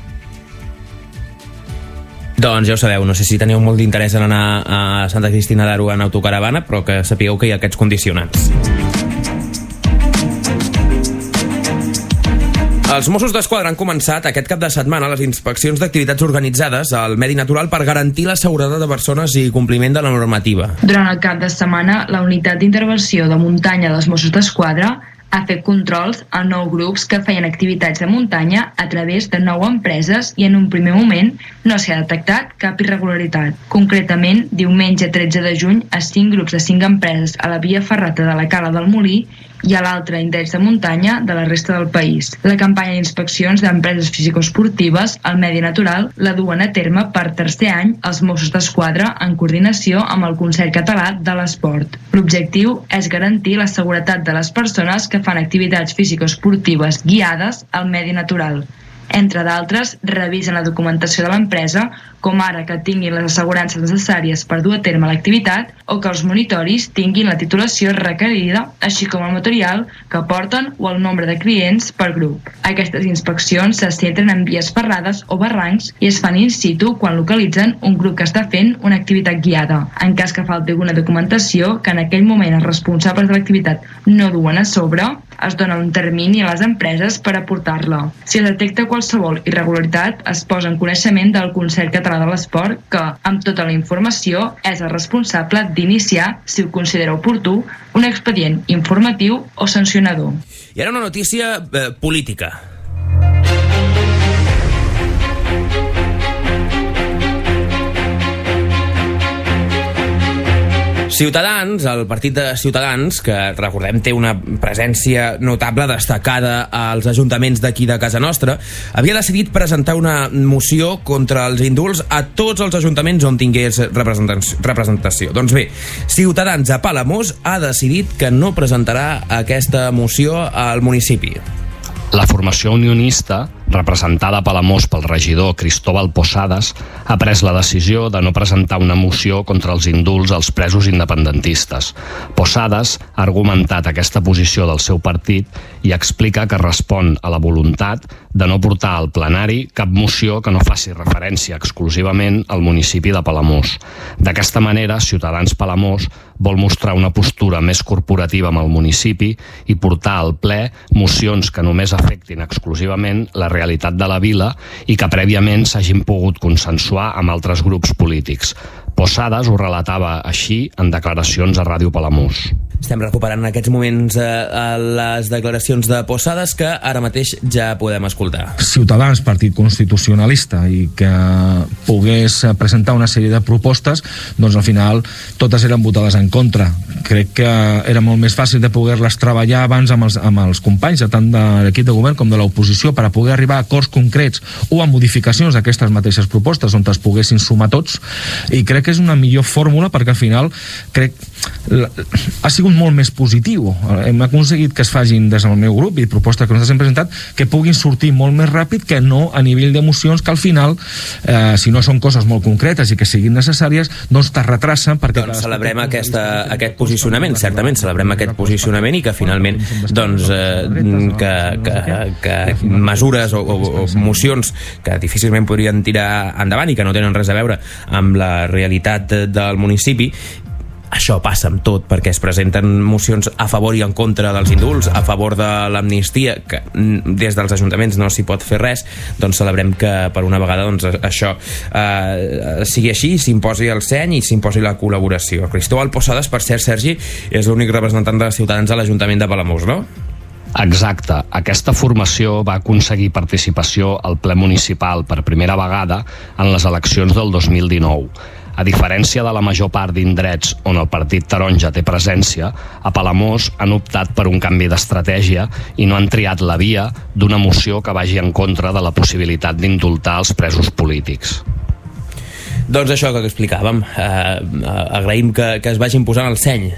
Doncs ja ho sabeu, no sé si teniu molt d'interès en anar a Santa Cristina d'Aro en autocaravana, però que sapigueu que hi ha aquests condicionants. Els Mossos d'Esquadra han començat aquest cap de setmana les inspeccions d'activitats organitzades al medi natural per garantir la seguretat de persones i compliment de la normativa. Durant el cap de setmana, la unitat d'intervenció de muntanya dels Mossos d'Esquadra ha fet controls a nou grups que feien activitats de muntanya a través de nou empreses i en un primer moment no s'ha detectat cap irregularitat. Concretament, diumenge tretze de juny, a cinc grups de cinc empreses a la via ferrata de la Cala del Molí i a l'altre indrets de muntanya de la resta del país. La campanya d'inspeccions d'empreses fisicoesportives al medi natural la duen a terme per tercer any els Mossos d'Esquadra en coordinació amb el Consell Català de l'Esport. L'objectiu és garantir la seguretat de les persones que fan activitats fisicoesportives guiades al medi natural. Entre d'altres, revisen la documentació de l'empresa, com ara que tinguin les assegurances necessàries per dur a terme l'activitat o que els monitoris tinguin la titulació requerida, així com el material que porten o el nombre de clients per grup. Aquestes inspeccions se centren en vies ferrades o barrancs i es fan in situ quan localitzen un grup que està fent una activitat guiada. En cas que falti alguna documentació que en aquell moment els responsables de l'activitat no duen a sobre, es dona un termini a les empreses per aportar-la. Si es detecta qualsevol irregularitat, es posa en coneixement del Consell Català de l'Esport que, amb tota la informació, és el responsable d'iniciar, si ho considera oportú, un expedient informatiu o sancionador. I ara una notícia eh, política. Ciutadans, el partit de Ciutadans, que recordem té una presència notable destacada als ajuntaments d'aquí de casa nostra, havia decidit presentar una moció contra els indults a tots els ajuntaments on tingués representació. Doncs bé, Ciutadans a Palamós ha decidit que no presentarà aquesta moció al municipi. La formació unionista, representada a Palamós pel regidor Cristóbal Posadas, ha pres la decisió de no presentar una moció contra els indults als presos independentistes. Posadas ha argumentat aquesta posició del seu partit i explica que respon a la voluntat de no portar al plenari cap moció que no faci referència exclusivament al municipi de Palamós. D'aquesta manera, Ciutadans Palamós vol mostrar una postura més corporativa amb el municipi i portar al ple mocions que només afectin exclusivament la realitat de la vila i que prèviament s'hagin pogut consensuar amb altres grups polítics. Posadas ho relatava així en declaracions a Ràdio Palamós. Estem recuperant en aquests moments eh, les declaracions de Posadas que ara mateix ja podem escoltar. Ciutadans, partit constitucionalista, i que pogués presentar una sèrie de propostes, doncs al final totes eren votades en contra. crec que era molt més fàcil de poder-les treballar abans amb els, amb els companys, tant de l'equip de govern com de l'oposició, per a poder arribar a acords concrets o a modificacions d'aquestes mateixes propostes on es poguessin sumar tots, i crec que és una millor fórmula perquè al final crec ha sigut molt més positiu. Hem aconseguit que es facin des del meu grup i propostes que nosaltres hem presentat que puguin sortir molt més ràpid que no a nivell d'emocions que al final, eh, si no són coses molt concretes i que siguin necessàries, doncs te retracen perquè... Doncs celebrem aquesta, aquest posicionament, certament celebrem aquest posicionament i que finalment doncs eh, que, que, que mesures o, o, o mocions que difícilment podrien tirar endavant i que no tenen res a veure amb la realitat del municipi. Això passa amb tot, perquè es presenten mocions a favor i en contra dels indults, a favor de l'amnistia, que des dels ajuntaments no s'hi pot fer res. Doncs celebrem que per una vegada doncs, això eh, sigui així, s'imposi el seny i s'imposi la col·laboració. Cristóbal Posades, per cert, Sergi, és l'únic representant de Ciutadans a l'Ajuntament de Palamós, no? Exacte. Aquesta formació va aconseguir participació al ple municipal per primera vegada en les eleccions del dos mil dinou. A diferència de la major part d'indrets on el Partit Taronja té presència, a Palamós han optat per un canvi d'estratègia i no han triat la via d'una moció que vagi en contra de la possibilitat d'indultar els presos polítics. Doncs això que explicàvem. Eh, agraïm que, que es vagin posant el seny.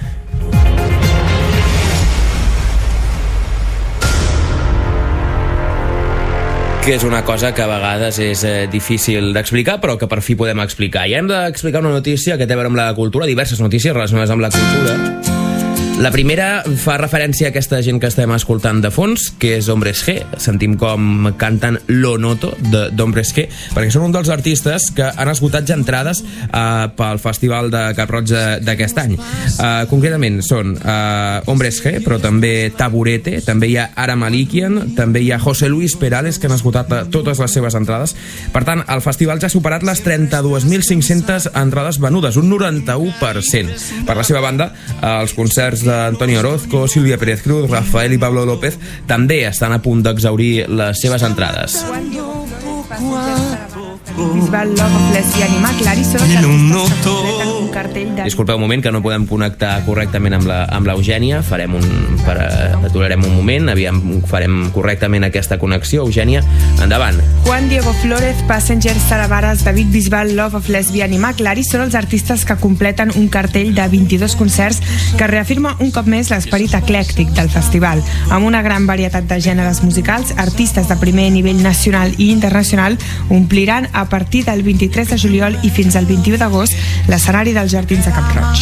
Que és una cosa que a vegades és eh, difícil d'explicar, però que per fi podem explicar. I hem d'explicar una notícia que té a veure amb la cultura, diverses notícies relacionades amb la cultura. La primera fa referència a aquesta gent que estem escoltant de fons, que és Hombres G. Sentim com canten Lo Noto d'Hombres G, perquè són un dels artistes que han esgotat ja entrades eh, pel Festival de Cap Roig d'aquest any. Eh, concretament són eh, Hombres G, però també Taburete, també hi ha Ara Malikian, també hi ha José Luis Perales, que han esgotat totes les seves entrades. Per tant, el festival ja ha superat les trenta-dues mil cinc-centes entrades venudes, un noranta-u per cent. Per la seva banda, els concerts d'Antonio Orozco, Sílvia Pérez Cruz, Rafael i Pablo López també estan a punt d'exhaurir les seves entrades. Bisbal Love of Leslie Anima Clarice són els artistes que completen un cartell de... Disculpeu un moment, que no podem connectar correctament amb la, amb l'Eugènia. Farem un... Per, aturarem un moment, aviam, farem correctament aquesta connexió. Eugènia, endavant. Juan Diego Flórez, Passenger, Sara Varas, David Bisbal, Love of Leslie Anima Clarice són els artistes que completen un cartell de vint-i-dos concerts que reafirma un cop més l'esperit eclèctic del festival. Amb una gran varietat de gèneres musicals, artistes de primer nivell nacional i internacional ompliran a partir del vint-i-tres de juliol i fins al vint-i-u d'agost l'escenari dels Jardins de Cap Roig.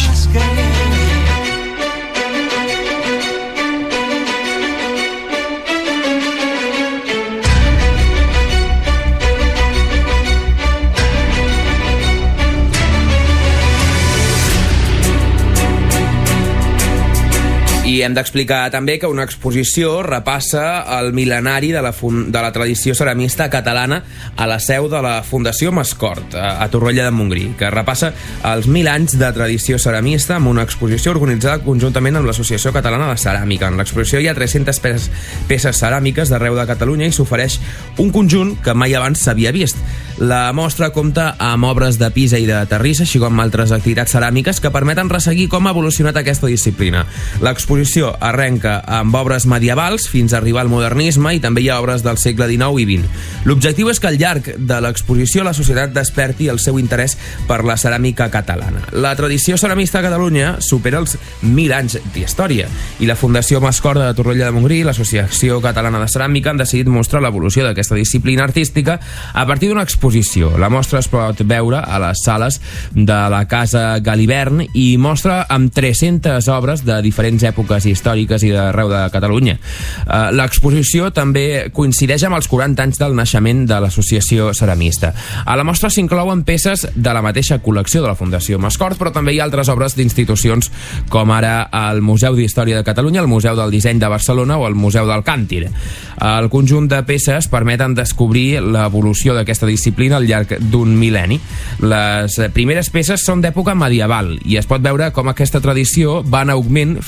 I hem d'explicar també que una exposició repassa el mil·lenari de la, de la tradició ceramista catalana a la seu de la Fundació Mascort, a, a Torroella de Montgrí, que repassa els mil anys de tradició ceramista amb una exposició organitzada conjuntament amb l'Associació Catalana de Ceràmica. En l'exposició hi ha tres-centes peces, peces ceràmiques d'arreu de Catalunya i s'ofereix un conjunt que mai abans s'havia vist. La mostra compta amb obres de Pisa i de Terrissa, així com altres activitats ceràmiques que permeten resseguir com ha evolucionat aquesta disciplina. L'exposició arrenca amb obres medievals fins a arribar al modernisme i també hi ha obres del segle dinou i vint. L'objectiu és que al llarg de l'exposició la societat desperti el seu interès per la ceràmica catalana. La tradició ceramista a Catalunya supera els mil anys d'història i la Fundació Mascort de Torroella de Montgrí i l'Associació Catalana de Ceràmica han decidit mostrar l'evolució d'aquesta disciplina artística a partir d'una exposició. La mostra es pot veure a les sales de la Casa Galivern i mostra amb tres-centes obres de diferents èpoques històriques i d'arreu de Catalunya. Uh, L'exposició també coincideix amb els quaranta anys del naixement de l'Associació Ceramista. A la mostra s'inclouen peces de la mateixa col·lecció de la Fundació Mascort, però també hi ha altres obres d'institucions com ara el Museu d'Història de Catalunya, el Museu del Disseny de Barcelona o el Museu del Càntir. El conjunt de peces permeten descobrir l'evolució d'aquesta disciplina al llarg d'un mil·lenni. Les primeres peces són d'època medieval i es pot veure com aquesta tradició va en augment fins que arriba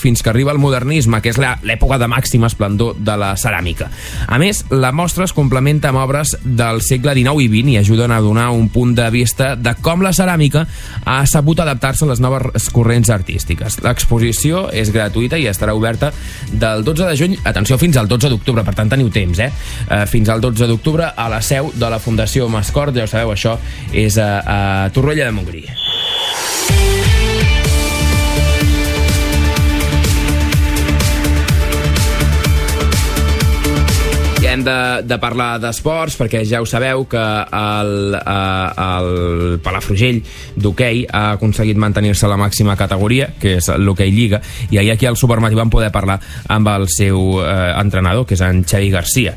al modernisme, que és l'època de màxim esplendor de la ceràmica. A més, la mostra es complementa amb obres del segle dinou i vint i ajuden a donar un punt de vista de com la ceràmica ha sabut adaptar-se a les noves corrents artístiques. L'exposició és gratuïta i estarà oberta del dotze de juny, atenció, fins al dotze d'octubre, per tant teniu temps, eh? eh fins al dotze d'octubre a la seu de la Fundació Mascort, ja ho sabeu, això és a, a Torroella de Montgrí. Hem de, de parlar d'esports perquè ja ho sabeu que el, el Palafrugell d'hoquei ha aconseguit mantenir-se a la màxima categoria, que és l'hoquei Lliga, i ahir aquí al Supermatí vam poder parlar amb el seu eh, entrenador, que és en Xavi Garcia,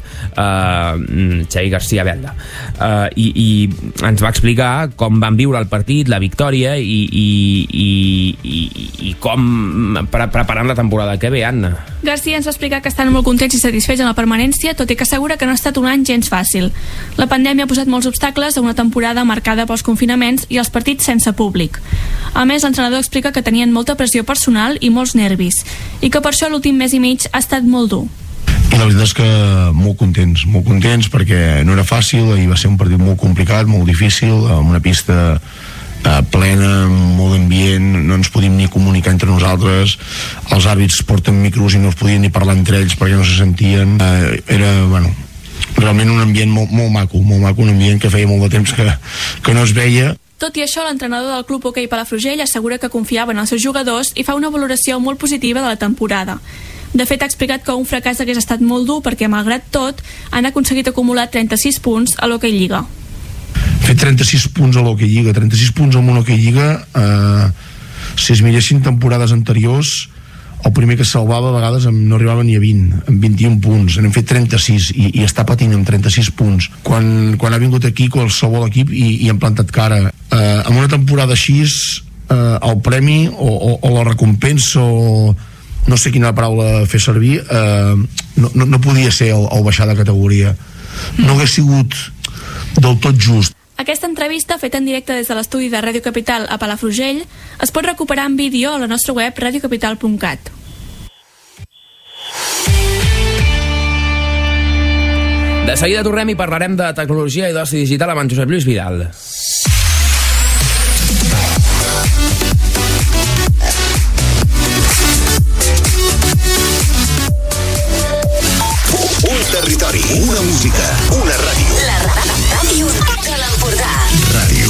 eh, Xavi Garcia Belda, eh, i, i ens va explicar com van viure el partit, la victòria i, i, i, i, i com pre preparant la temporada que ve. Anna Garcia ens va explicar que estan molt contents i satisfets en la permanència, tot i que assegura que no ha estat un any gens fàcil. La pandèmia ha posat molts obstacles a una temporada marcada pels confinaments i els partits sense públic. A més, l'entrenador explica que tenien molta pressió personal i molts nervis, i que per això l'últim mes i mig ha estat molt dur. I la veritat és que molt contents, molt contents perquè no era fàcil, ahir va ser un partit molt complicat, molt difícil, amb una pista eh, plena, molt ambient, no ens podíem ni comunicar entre nosaltres, els àrbits porten micros i no es podien ni parlar entre ells perquè no se sentien, eh, era, bueno, realment un ambient molt, molt maco, molt maco, un ambient que feia molt de temps que, que no es veia. Tot i això, l'entrenador del Club Hoquei Palafrugell assegura que confiava en els seus jugadors i fa una valoració molt positiva de la temporada. De fet, ha explicat que un fracàs hagués estat molt dur perquè, malgrat tot, han aconseguit acumular trenta-sis punts a l'Hoquei Lliga. Fer trenta-sis punts a l'Hoquei Lliga, trenta-sis punts en una Hoquei Lliga, eh, si es miressin temporades anteriors, el primer que salvava a vegades no arribava ni a vint, amb vint-i-un punts, n'hem fet trenta-sis i, i està patint amb trenta-sis punts. Quan, quan ha vingut aquí qualsevol equip i, i han plantat cara. Eh, amb una temporada així, eh, el premi o, o, o la recompensa o no sé quina paraula fer servir, eh, no, no, no podia ser el, el baixar de categoria. No hagués sigut del tot just. Aquesta entrevista, feta en directe des de l'estudi de Ràdio Capital a Palafrugell, es pot recuperar en vídeo a la nostra web radio capital punt cat. De seguida tornem i parlarem de tecnologia i d'oci digital amb en Josep Lluís Vidal. Un territori, una música, una ràdio. La ràdio de l'Empordà. Ràdio.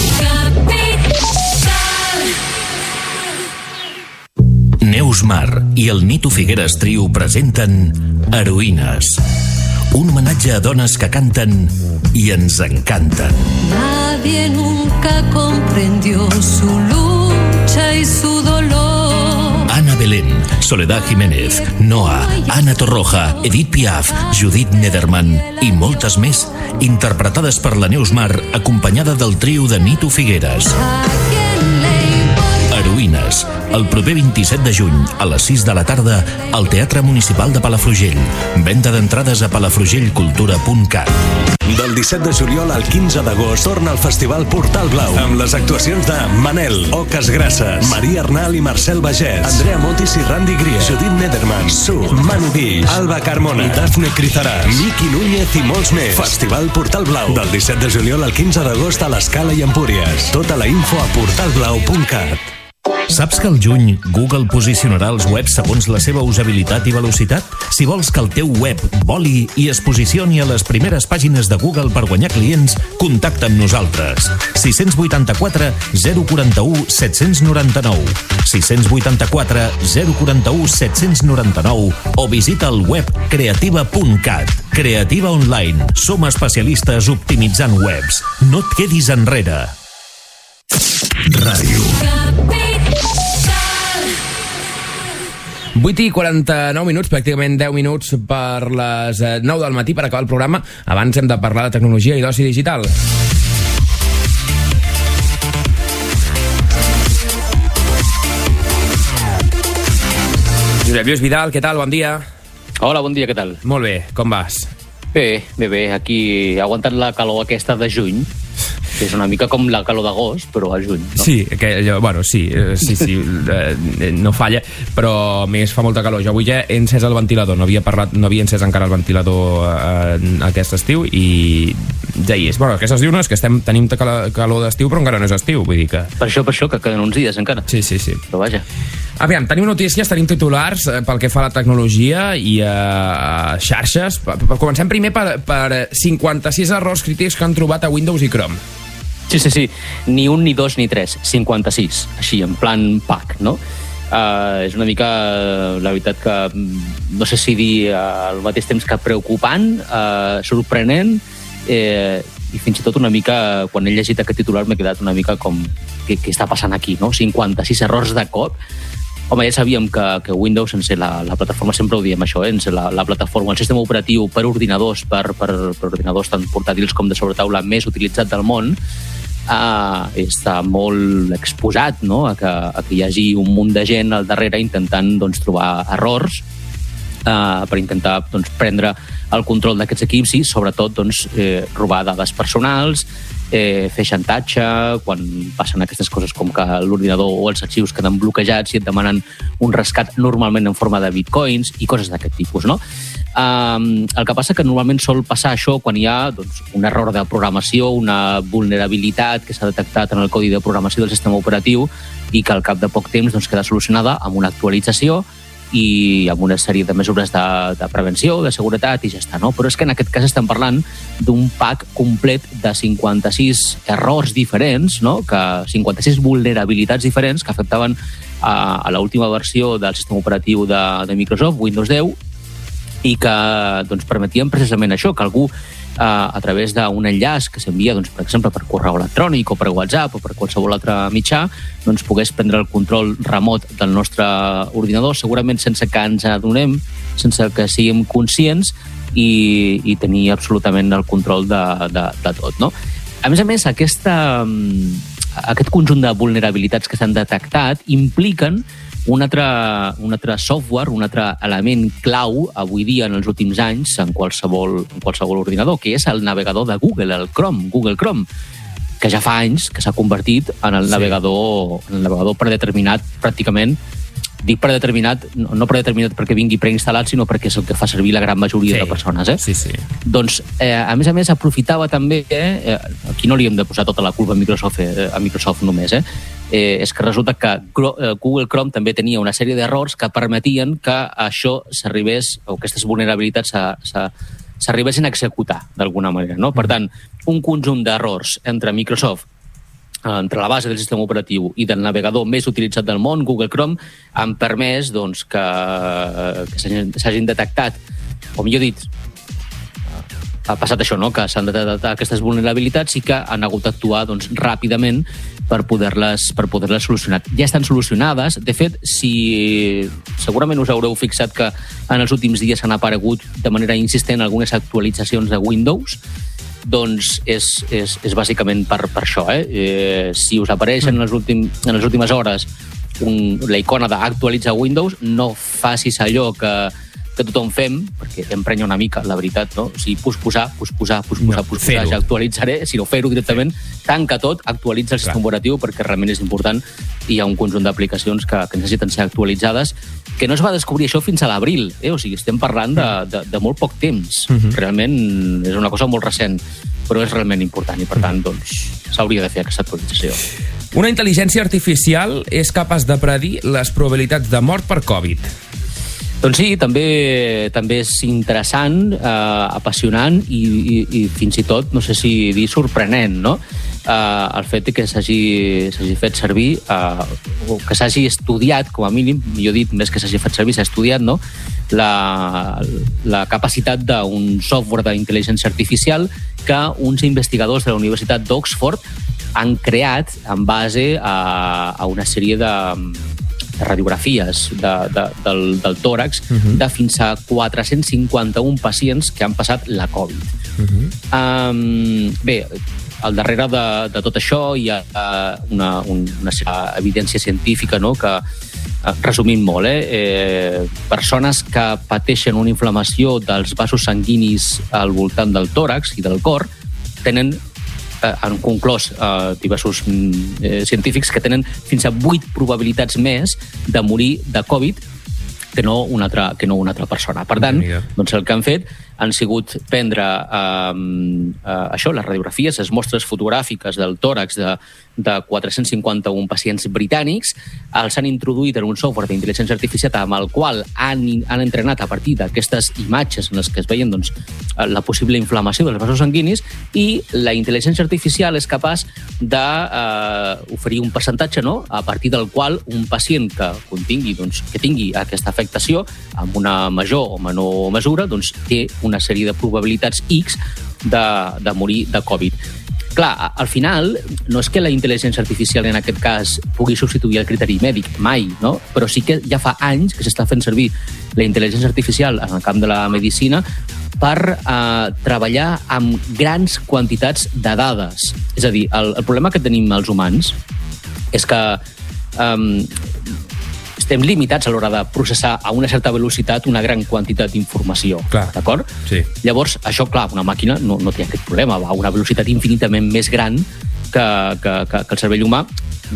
Neus Mar i el Nito Figueres Trio presenten Heroïnes. Un homenatge a dones que canten i ens encanten. Nadie nunca comprendió su lucha y su dolor. Ana Belén, Soledad Jiménez, Noa, Ana Torroja, Edith Piaf, Judith Nederman i moltes més, interpretades per la Neus Mar, acompanyada del trio de Nito Figueres. Heroïnes, el proper vint-i-set de juny a les sis de la tarda al Teatre Municipal de Palafrugell. Venda d'entrades a palafrugellcultura punt cat. Del disset de juliol al quinze d'agost torna el Festival Portal Blau amb les actuacions de Manel, Oques Grasses, Maria Arnal i Marcel Bagès, Andrea Motis i Randy Grier, Judith Nederman, Su, Manu Guix, Alba Carmona, Dafne Crizaràs, Miki Núñez i molts més. Festival Portal Blau del disset de juliol al quinze d'agost a l'Escala i Empúries. Tota la info a portal blau punt cat. Saps que al juny Google posicionarà els webs segons la seva usabilitat i velocitat? Si vols que el teu web voli i es posicioni a les primeres pàgines de Google per guanyar clients, contacta amb nosaltres. sis vuit quatre, zero quatre u, set nou nou. sis vuit quatre, zero quatre u, set nou nou o visita el web creativa punt cat. Creativa Online. Som especialistes optimitzant webs. No et quedis enrere. Ràdio. vuit i quaranta-nou minuts, pràcticament deu minuts per les nou del matí per acabar el programa. Abans hem de parlar de tecnologia i d'oci digital. Josep Lluís Vidal, què tal? Bon dia. Hola, bon dia, què tal? Molt bé, com vas? Bé, bé, bé, aquí aguantant la calor aquesta de juny, És una mica com la calor d'agost, però al juny, no? Sí, que, bueno, sí, sí, sí, no falla, però més fa molta calor. Jo avui ja he encès el ventilador, no havia, parlat, no havia encès encara el ventilador eh, aquest estiu i ja hi és. Bueno, aquestes diu no és que estem, tenim calor d'estiu, però encara no és estiu, vull dir que... Per això, per això, que queden uns dies encara. Sí, sí, sí. Però vaja. Aviam, tenim notícies, tenim titulars eh, pel que fa a la tecnologia i a xarxes. Comencem primer per, per cinquanta-sis errors crítics que han trobat a Windows i Chrome. Sí, sí, sí. Ni un, ni dos, ni tres. cinquanta-sis. Així, en plan pack, no? Uh, és una mica, la veritat que no sé si dir uh, al mateix temps que preocupant, uh, sorprenent, eh, i fins i tot una mica, quan he llegit aquest titular m'he quedat una mica com què, què està passant aquí, no? cinquanta-sis errors de cop. Home, ja sabíem que, que Windows, sense la, la plataforma, sempre ho diem això, eh? Sense la, la plataforma, el sistema operatiu per ordinadors, per, per, per ordinadors tant portàtils com de sobretaula més utilitzat del món, Uh, està molt exposat, no? a, que, a que hi hagi un munt de gent al darrere intentant doncs, trobar errors uh, per intentar doncs, prendre el control d'aquests equips i sobretot doncs, eh, robar dades personals, eh, fer xantatge quan passen aquestes coses com que l'ordinador o els arxius queden bloquejats i et demanen un rescat normalment en forma de bitcoins i coses d'aquest tipus, no? Um, el que passa que normalment sol passar això quan hi ha doncs, un error de programació, una vulnerabilitat que s'ha detectat en el codi de programació del sistema operatiu i que al cap de poc temps doncs, queda solucionada amb una actualització i amb una sèrie de mesures de, de prevenció, de seguretat i ja està, no? Però és que en aquest cas estem parlant d'un pack complet de cinquanta-sis errors diferents, no? Que cinquanta-sis vulnerabilitats diferents que afectaven a, a l'última versió del sistema operatiu de, de Microsoft, Windows deu, i que doncs, permetien precisament això, que algú eh, a través d'un enllaç que s'envia, doncs, per exemple, per correu electrònic o per WhatsApp o per qualsevol altre mitjà, doncs, pogués prendre el control remot del nostre ordinador, segurament sense que ens adonem, sense que siguem conscients i, i tenir absolutament el control de, de, de tot, no? A més a més, aquesta, aquest conjunt de vulnerabilitats que s'han detectat impliquen un altre, un altre software, un altre element clau avui dia en els últims anys en qualsevol, en qualsevol ordinador, que és el navegador de Google, el Chrome, Google Chrome, que ja fa anys que s'ha convertit en el, sí. navegador, en el navegador predeterminat pràcticament. Dic predeterminat, no, no predeterminat perquè vingui preinstal·lat, sinó perquè és el que fa servir la gran majoria sí. de persones. Eh? Sí, sí. Doncs, eh, a més a més, aprofitava també, eh, aquí no li hem de posar tota la culpa a Microsoft, eh, a Microsoft només, eh? Eh, és que resulta que Google Chrome també tenia una sèrie d'errors que permetien que això s'arribés, o aquestes vulnerabilitats s'arribessin a executar d'alguna manera, no? Per tant, un conjunt d'errors entre Microsoft, entre la base del sistema operatiu i del navegador més utilitzat del món, Google Chrome, han permès doncs, que, que s'hagin detectat, o millor dit, ha passat això, no? Que s'han detectat aquestes vulnerabilitats i que han hagut d'actuar doncs, ràpidament per poder-les per poder-les solucionar. Ja estan solucionades. De fet, si segurament us haureu fixat que en els últims dies han aparegut de manera insistent algunes actualitzacions de Windows, doncs és, és, és bàsicament per, per això. Eh? Eh, si us apareix en les, últim, en les últimes hores un, la icona d'actualitzar Windows, no facis allò que, que tothom fem, perquè emprenya una mica, la veritat, no? O sigui, posposar, posposar, posposar, no, posposar, ja actualitzaré, sinó fer-ho directament, tanca tot, actualitza el sistema operatiu, perquè realment és important, i hi ha un conjunt d'aplicacions que, que necessiten ser actualitzades, que no es va descobrir això fins a l'abril, eh? O sigui, estem parlant de, de, de molt poc temps. Uh-huh. Realment és una cosa molt recent, però és realment important, i per tant, doncs, s'hauria de fer aquesta actualització. Una intel·ligència artificial és capaç de predir les probabilitats de mort per Covid. Doncs sí, també, també és interessant, eh, apassionant i, i, i fins i tot, no sé si dir sorprenent, no? Eh, el fet que s'hagi fet servir, eh, o que s'hagi estudiat, com a mínim, millor dit, més que s'hagi fet servir, s'ha estudiat, no? La, la capacitat d'un software d'intel·ligència artificial que uns investigadors de la Universitat d'Oxford han creat en base a, a una sèrie de... de radiografies de, de, del, del tòrax uh-huh. de fins a quatre-cents cinquanta-un pacients que han passat la Covid. Uh-huh. Um, bé, al darrere de, de tot això hi ha una, una, una evidència científica, no? Que, resumint molt, eh, eh, persones que pateixen una inflamació dels vasos sanguinis al voltant del tòrax i del cor tenen han conclòs eh, diversos eh, científics que tenen fins a vuit probabilitats més de morir de Covid que no una altra, que no una altra persona. Per tant, doncs el que han fet han sigut prendre eh, eh, això, les radiografies, les mostres fotogràfiques del tòrax de, de quatre-cents cinquanta-un pacients britànics, els han introduït en un software d'intel·ligència artificial amb el qual han, han entrenat a partir d'aquestes imatges en les que es veien doncs, la possible inflamació dels vasos sanguinis, i la intel·ligència artificial és capaç d'oferir eh, un percentatge, no?, a partir del qual un pacient que, contingui, doncs, que tingui aquesta afectació amb una major o menor mesura doncs, té una sèrie de probabilitats X de, de morir de Covid. Clar, al final, no és que la intel·ligència artificial en aquest cas pugui substituir el criteri mèdic, mai, no? Però sí que ja fa anys que s'està fent servir la intel·ligència artificial en el camp de la medicina per eh, treballar amb grans quantitats de dades. És a dir, el, el problema que tenim els humans és que eh, estem limitats a l'hora de processar a una certa velocitat una gran quantitat d'informació, d'acord? Sí. Llavors, això, clar, una màquina no, no té aquest problema, va a una velocitat infinitament més gran que, que, que, que el cervell humà.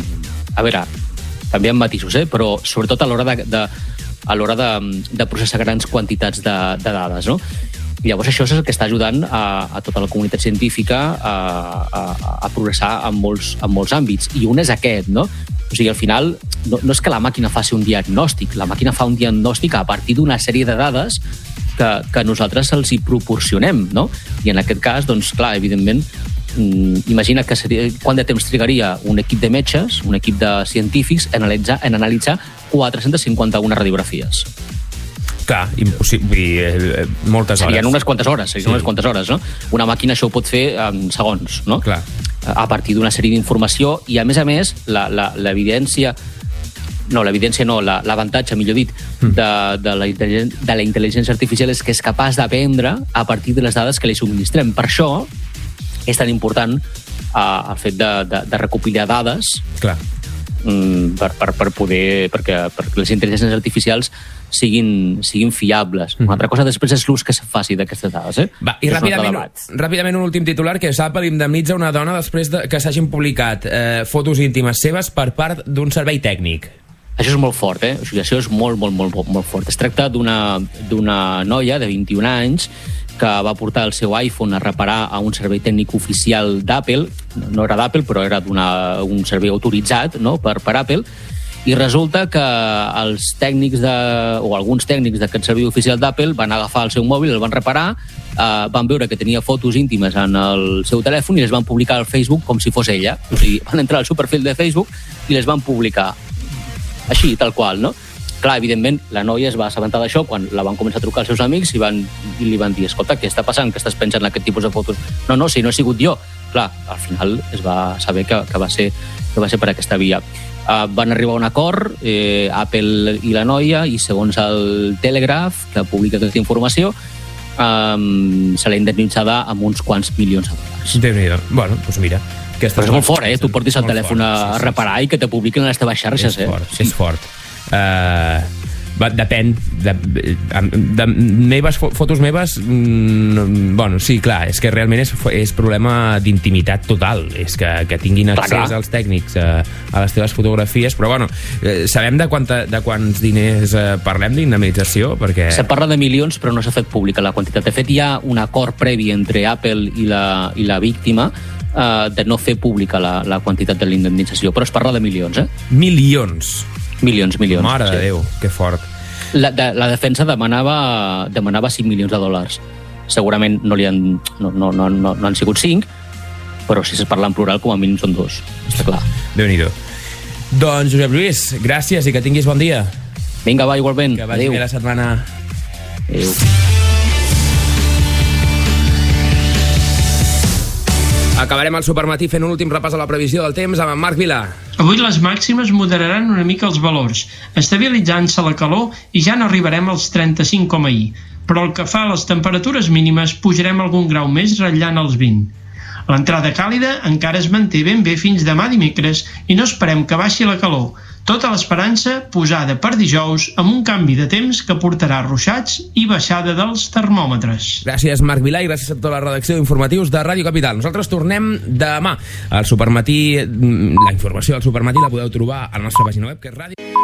A veure, també amb matisos, eh? Però sobretot a l'hora de, de, a l'hora de, de processar grans quantitats de, de dades, no? I llavors això és el que està ajudant a, a tota la comunitat científica a, a, a progressar en molts, en molts àmbits. I un és aquest, no? O sigui, al final, no, no és que la màquina faci un diagnòstic, la màquina fa un diagnòstic a partir d'una sèrie de dades que, que nosaltres els hi proporcionem, no? I en aquest cas, doncs, clar, evidentment, imagina que seria, quant de temps trigaria un equip de metges, un equip de científics, en analitzar, en analitzar quatre-cents cinquanta-una radiografies. Clar, impossible, eh, moltes hores. Serien unes quantes hores, serien sí. unes quantes hores, no? Una màquina això ho pot fer en segons, no? Clar. A partir d'una sèrie d'informació, i a més a més, l'evidència, no, l'evidència no, l'avantatge, millor dit, de, de, la, de la intel·ligència artificial és que és capaç d'aprendre a partir de les dades que li subministrem. Per això és tan important eh, el fet de, de, de recopilar dades. Clar. Per, per, per poder, perquè, perquè les intel·ligències artificials siguin, siguin fiables. Mm-hmm. Una altra cosa després és l'ús que se faci d'aquestes dades. Eh? Va, i ràpidament, ràpidament un últim titular, que Apple indemnitza una dona després de, que s'hagin publicat eh, fotos íntimes seves per part d'un servei tècnic. Això és molt fort, eh? O sigui, això és molt, molt, molt, molt fort. Es tracta d'una d'una noia de vint-i-un anys que va portar el seu iPhone a reparar a un servei tècnic oficial d'Apple. No era d'Apple, però era d'un servei autoritzat, no?, per, per Apple. I resulta que els tècnics de, o alguns tècnics d'aquest servei oficial d'Apple van agafar el seu mòbil, el van reparar, eh, van veure que tenia fotos íntimes en el seu telèfon i les van publicar al Facebook com si fos ella. O sigui, van entrar al seu perfil de Facebook i les van publicar així, tal qual, no? Clar, evidentment, la noia es va assabentar d'això quan la van començar a trucar als seus amics i, van, i li van dir, escolta, què està passant, que estàs penjant aquest tipus de fotos? No, no, si no he sigut jo. Clar, al final es va saber que, que, va, ser, que va ser per aquesta via. Uh, van arribar a un acord, eh, Apple i la noia, i segons el Telegraph, que publica aquesta informació, um, se l'ha indemnitzada amb uns quants milions de dòlars. Déu-n'hi-do. Bueno, doncs mira. Però és molt fort, eh? Tu portis el telèfon fort, a reparar sí, sí. i que te publiquin a les teves xarxes, és eh? Fort, és fort. Uh, va, depèn de, de, de meves, fotos meves mm, bueno, sí, clar, és que realment és, és problema d'intimitat total, és que, que tinguin accés clar, clar. als tècnics a, a les teves fotografies, però bueno, eh, sabem de, quanta, de quants diners eh, parlem d'indemnització, perquè... Se parla de milions, però no s'ha fet pública la quantitat. De fet, hi ha un acord previ entre Apple i la, i la víctima eh, de no fer pública la, la quantitat de l'indemnització, però es parla de milions, eh? Milions? Milions, milions. Mare sí. de Déu, que fort. La, de, la defensa demanava, demanava cinc milions de dòlars. Segurament no, li han, no, no, no, no, no han sigut cinc, però si es parla en plural, com a mínim són dos. Està clar. Déu-n'hi-do. Doncs, Josep Lluís, gràcies i que tinguis bon dia. Vinga, va, igualment. Que vagi bé la setmana. Adéu. Acabarem el supermatí fent un últim repàs a la previsió del temps amb en Marc Vilà. Avui les màximes moderaran una mica els valors, estabilitzant-se la calor i ja no arribarem als trenta-cinc com ahir, però el que fa a les temperatures mínimes pujarem algun grau més ratllant els vint. L'entrada càlida encara es manté ben bé fins demà dimecres i no esperem que baixi la calor, Tota l'esperança posada per dijous amb un canvi de temps que portarà ruixats i baixada dels termòmetres. Gràcies, Marc Vilà, i gràcies a tota la redacció d'informatius de Ràdio Capital. Nosaltres tornem demà al Supermatí. La informació del Supermatí la podeu trobar a la nostra pàgina web, que és ràdio...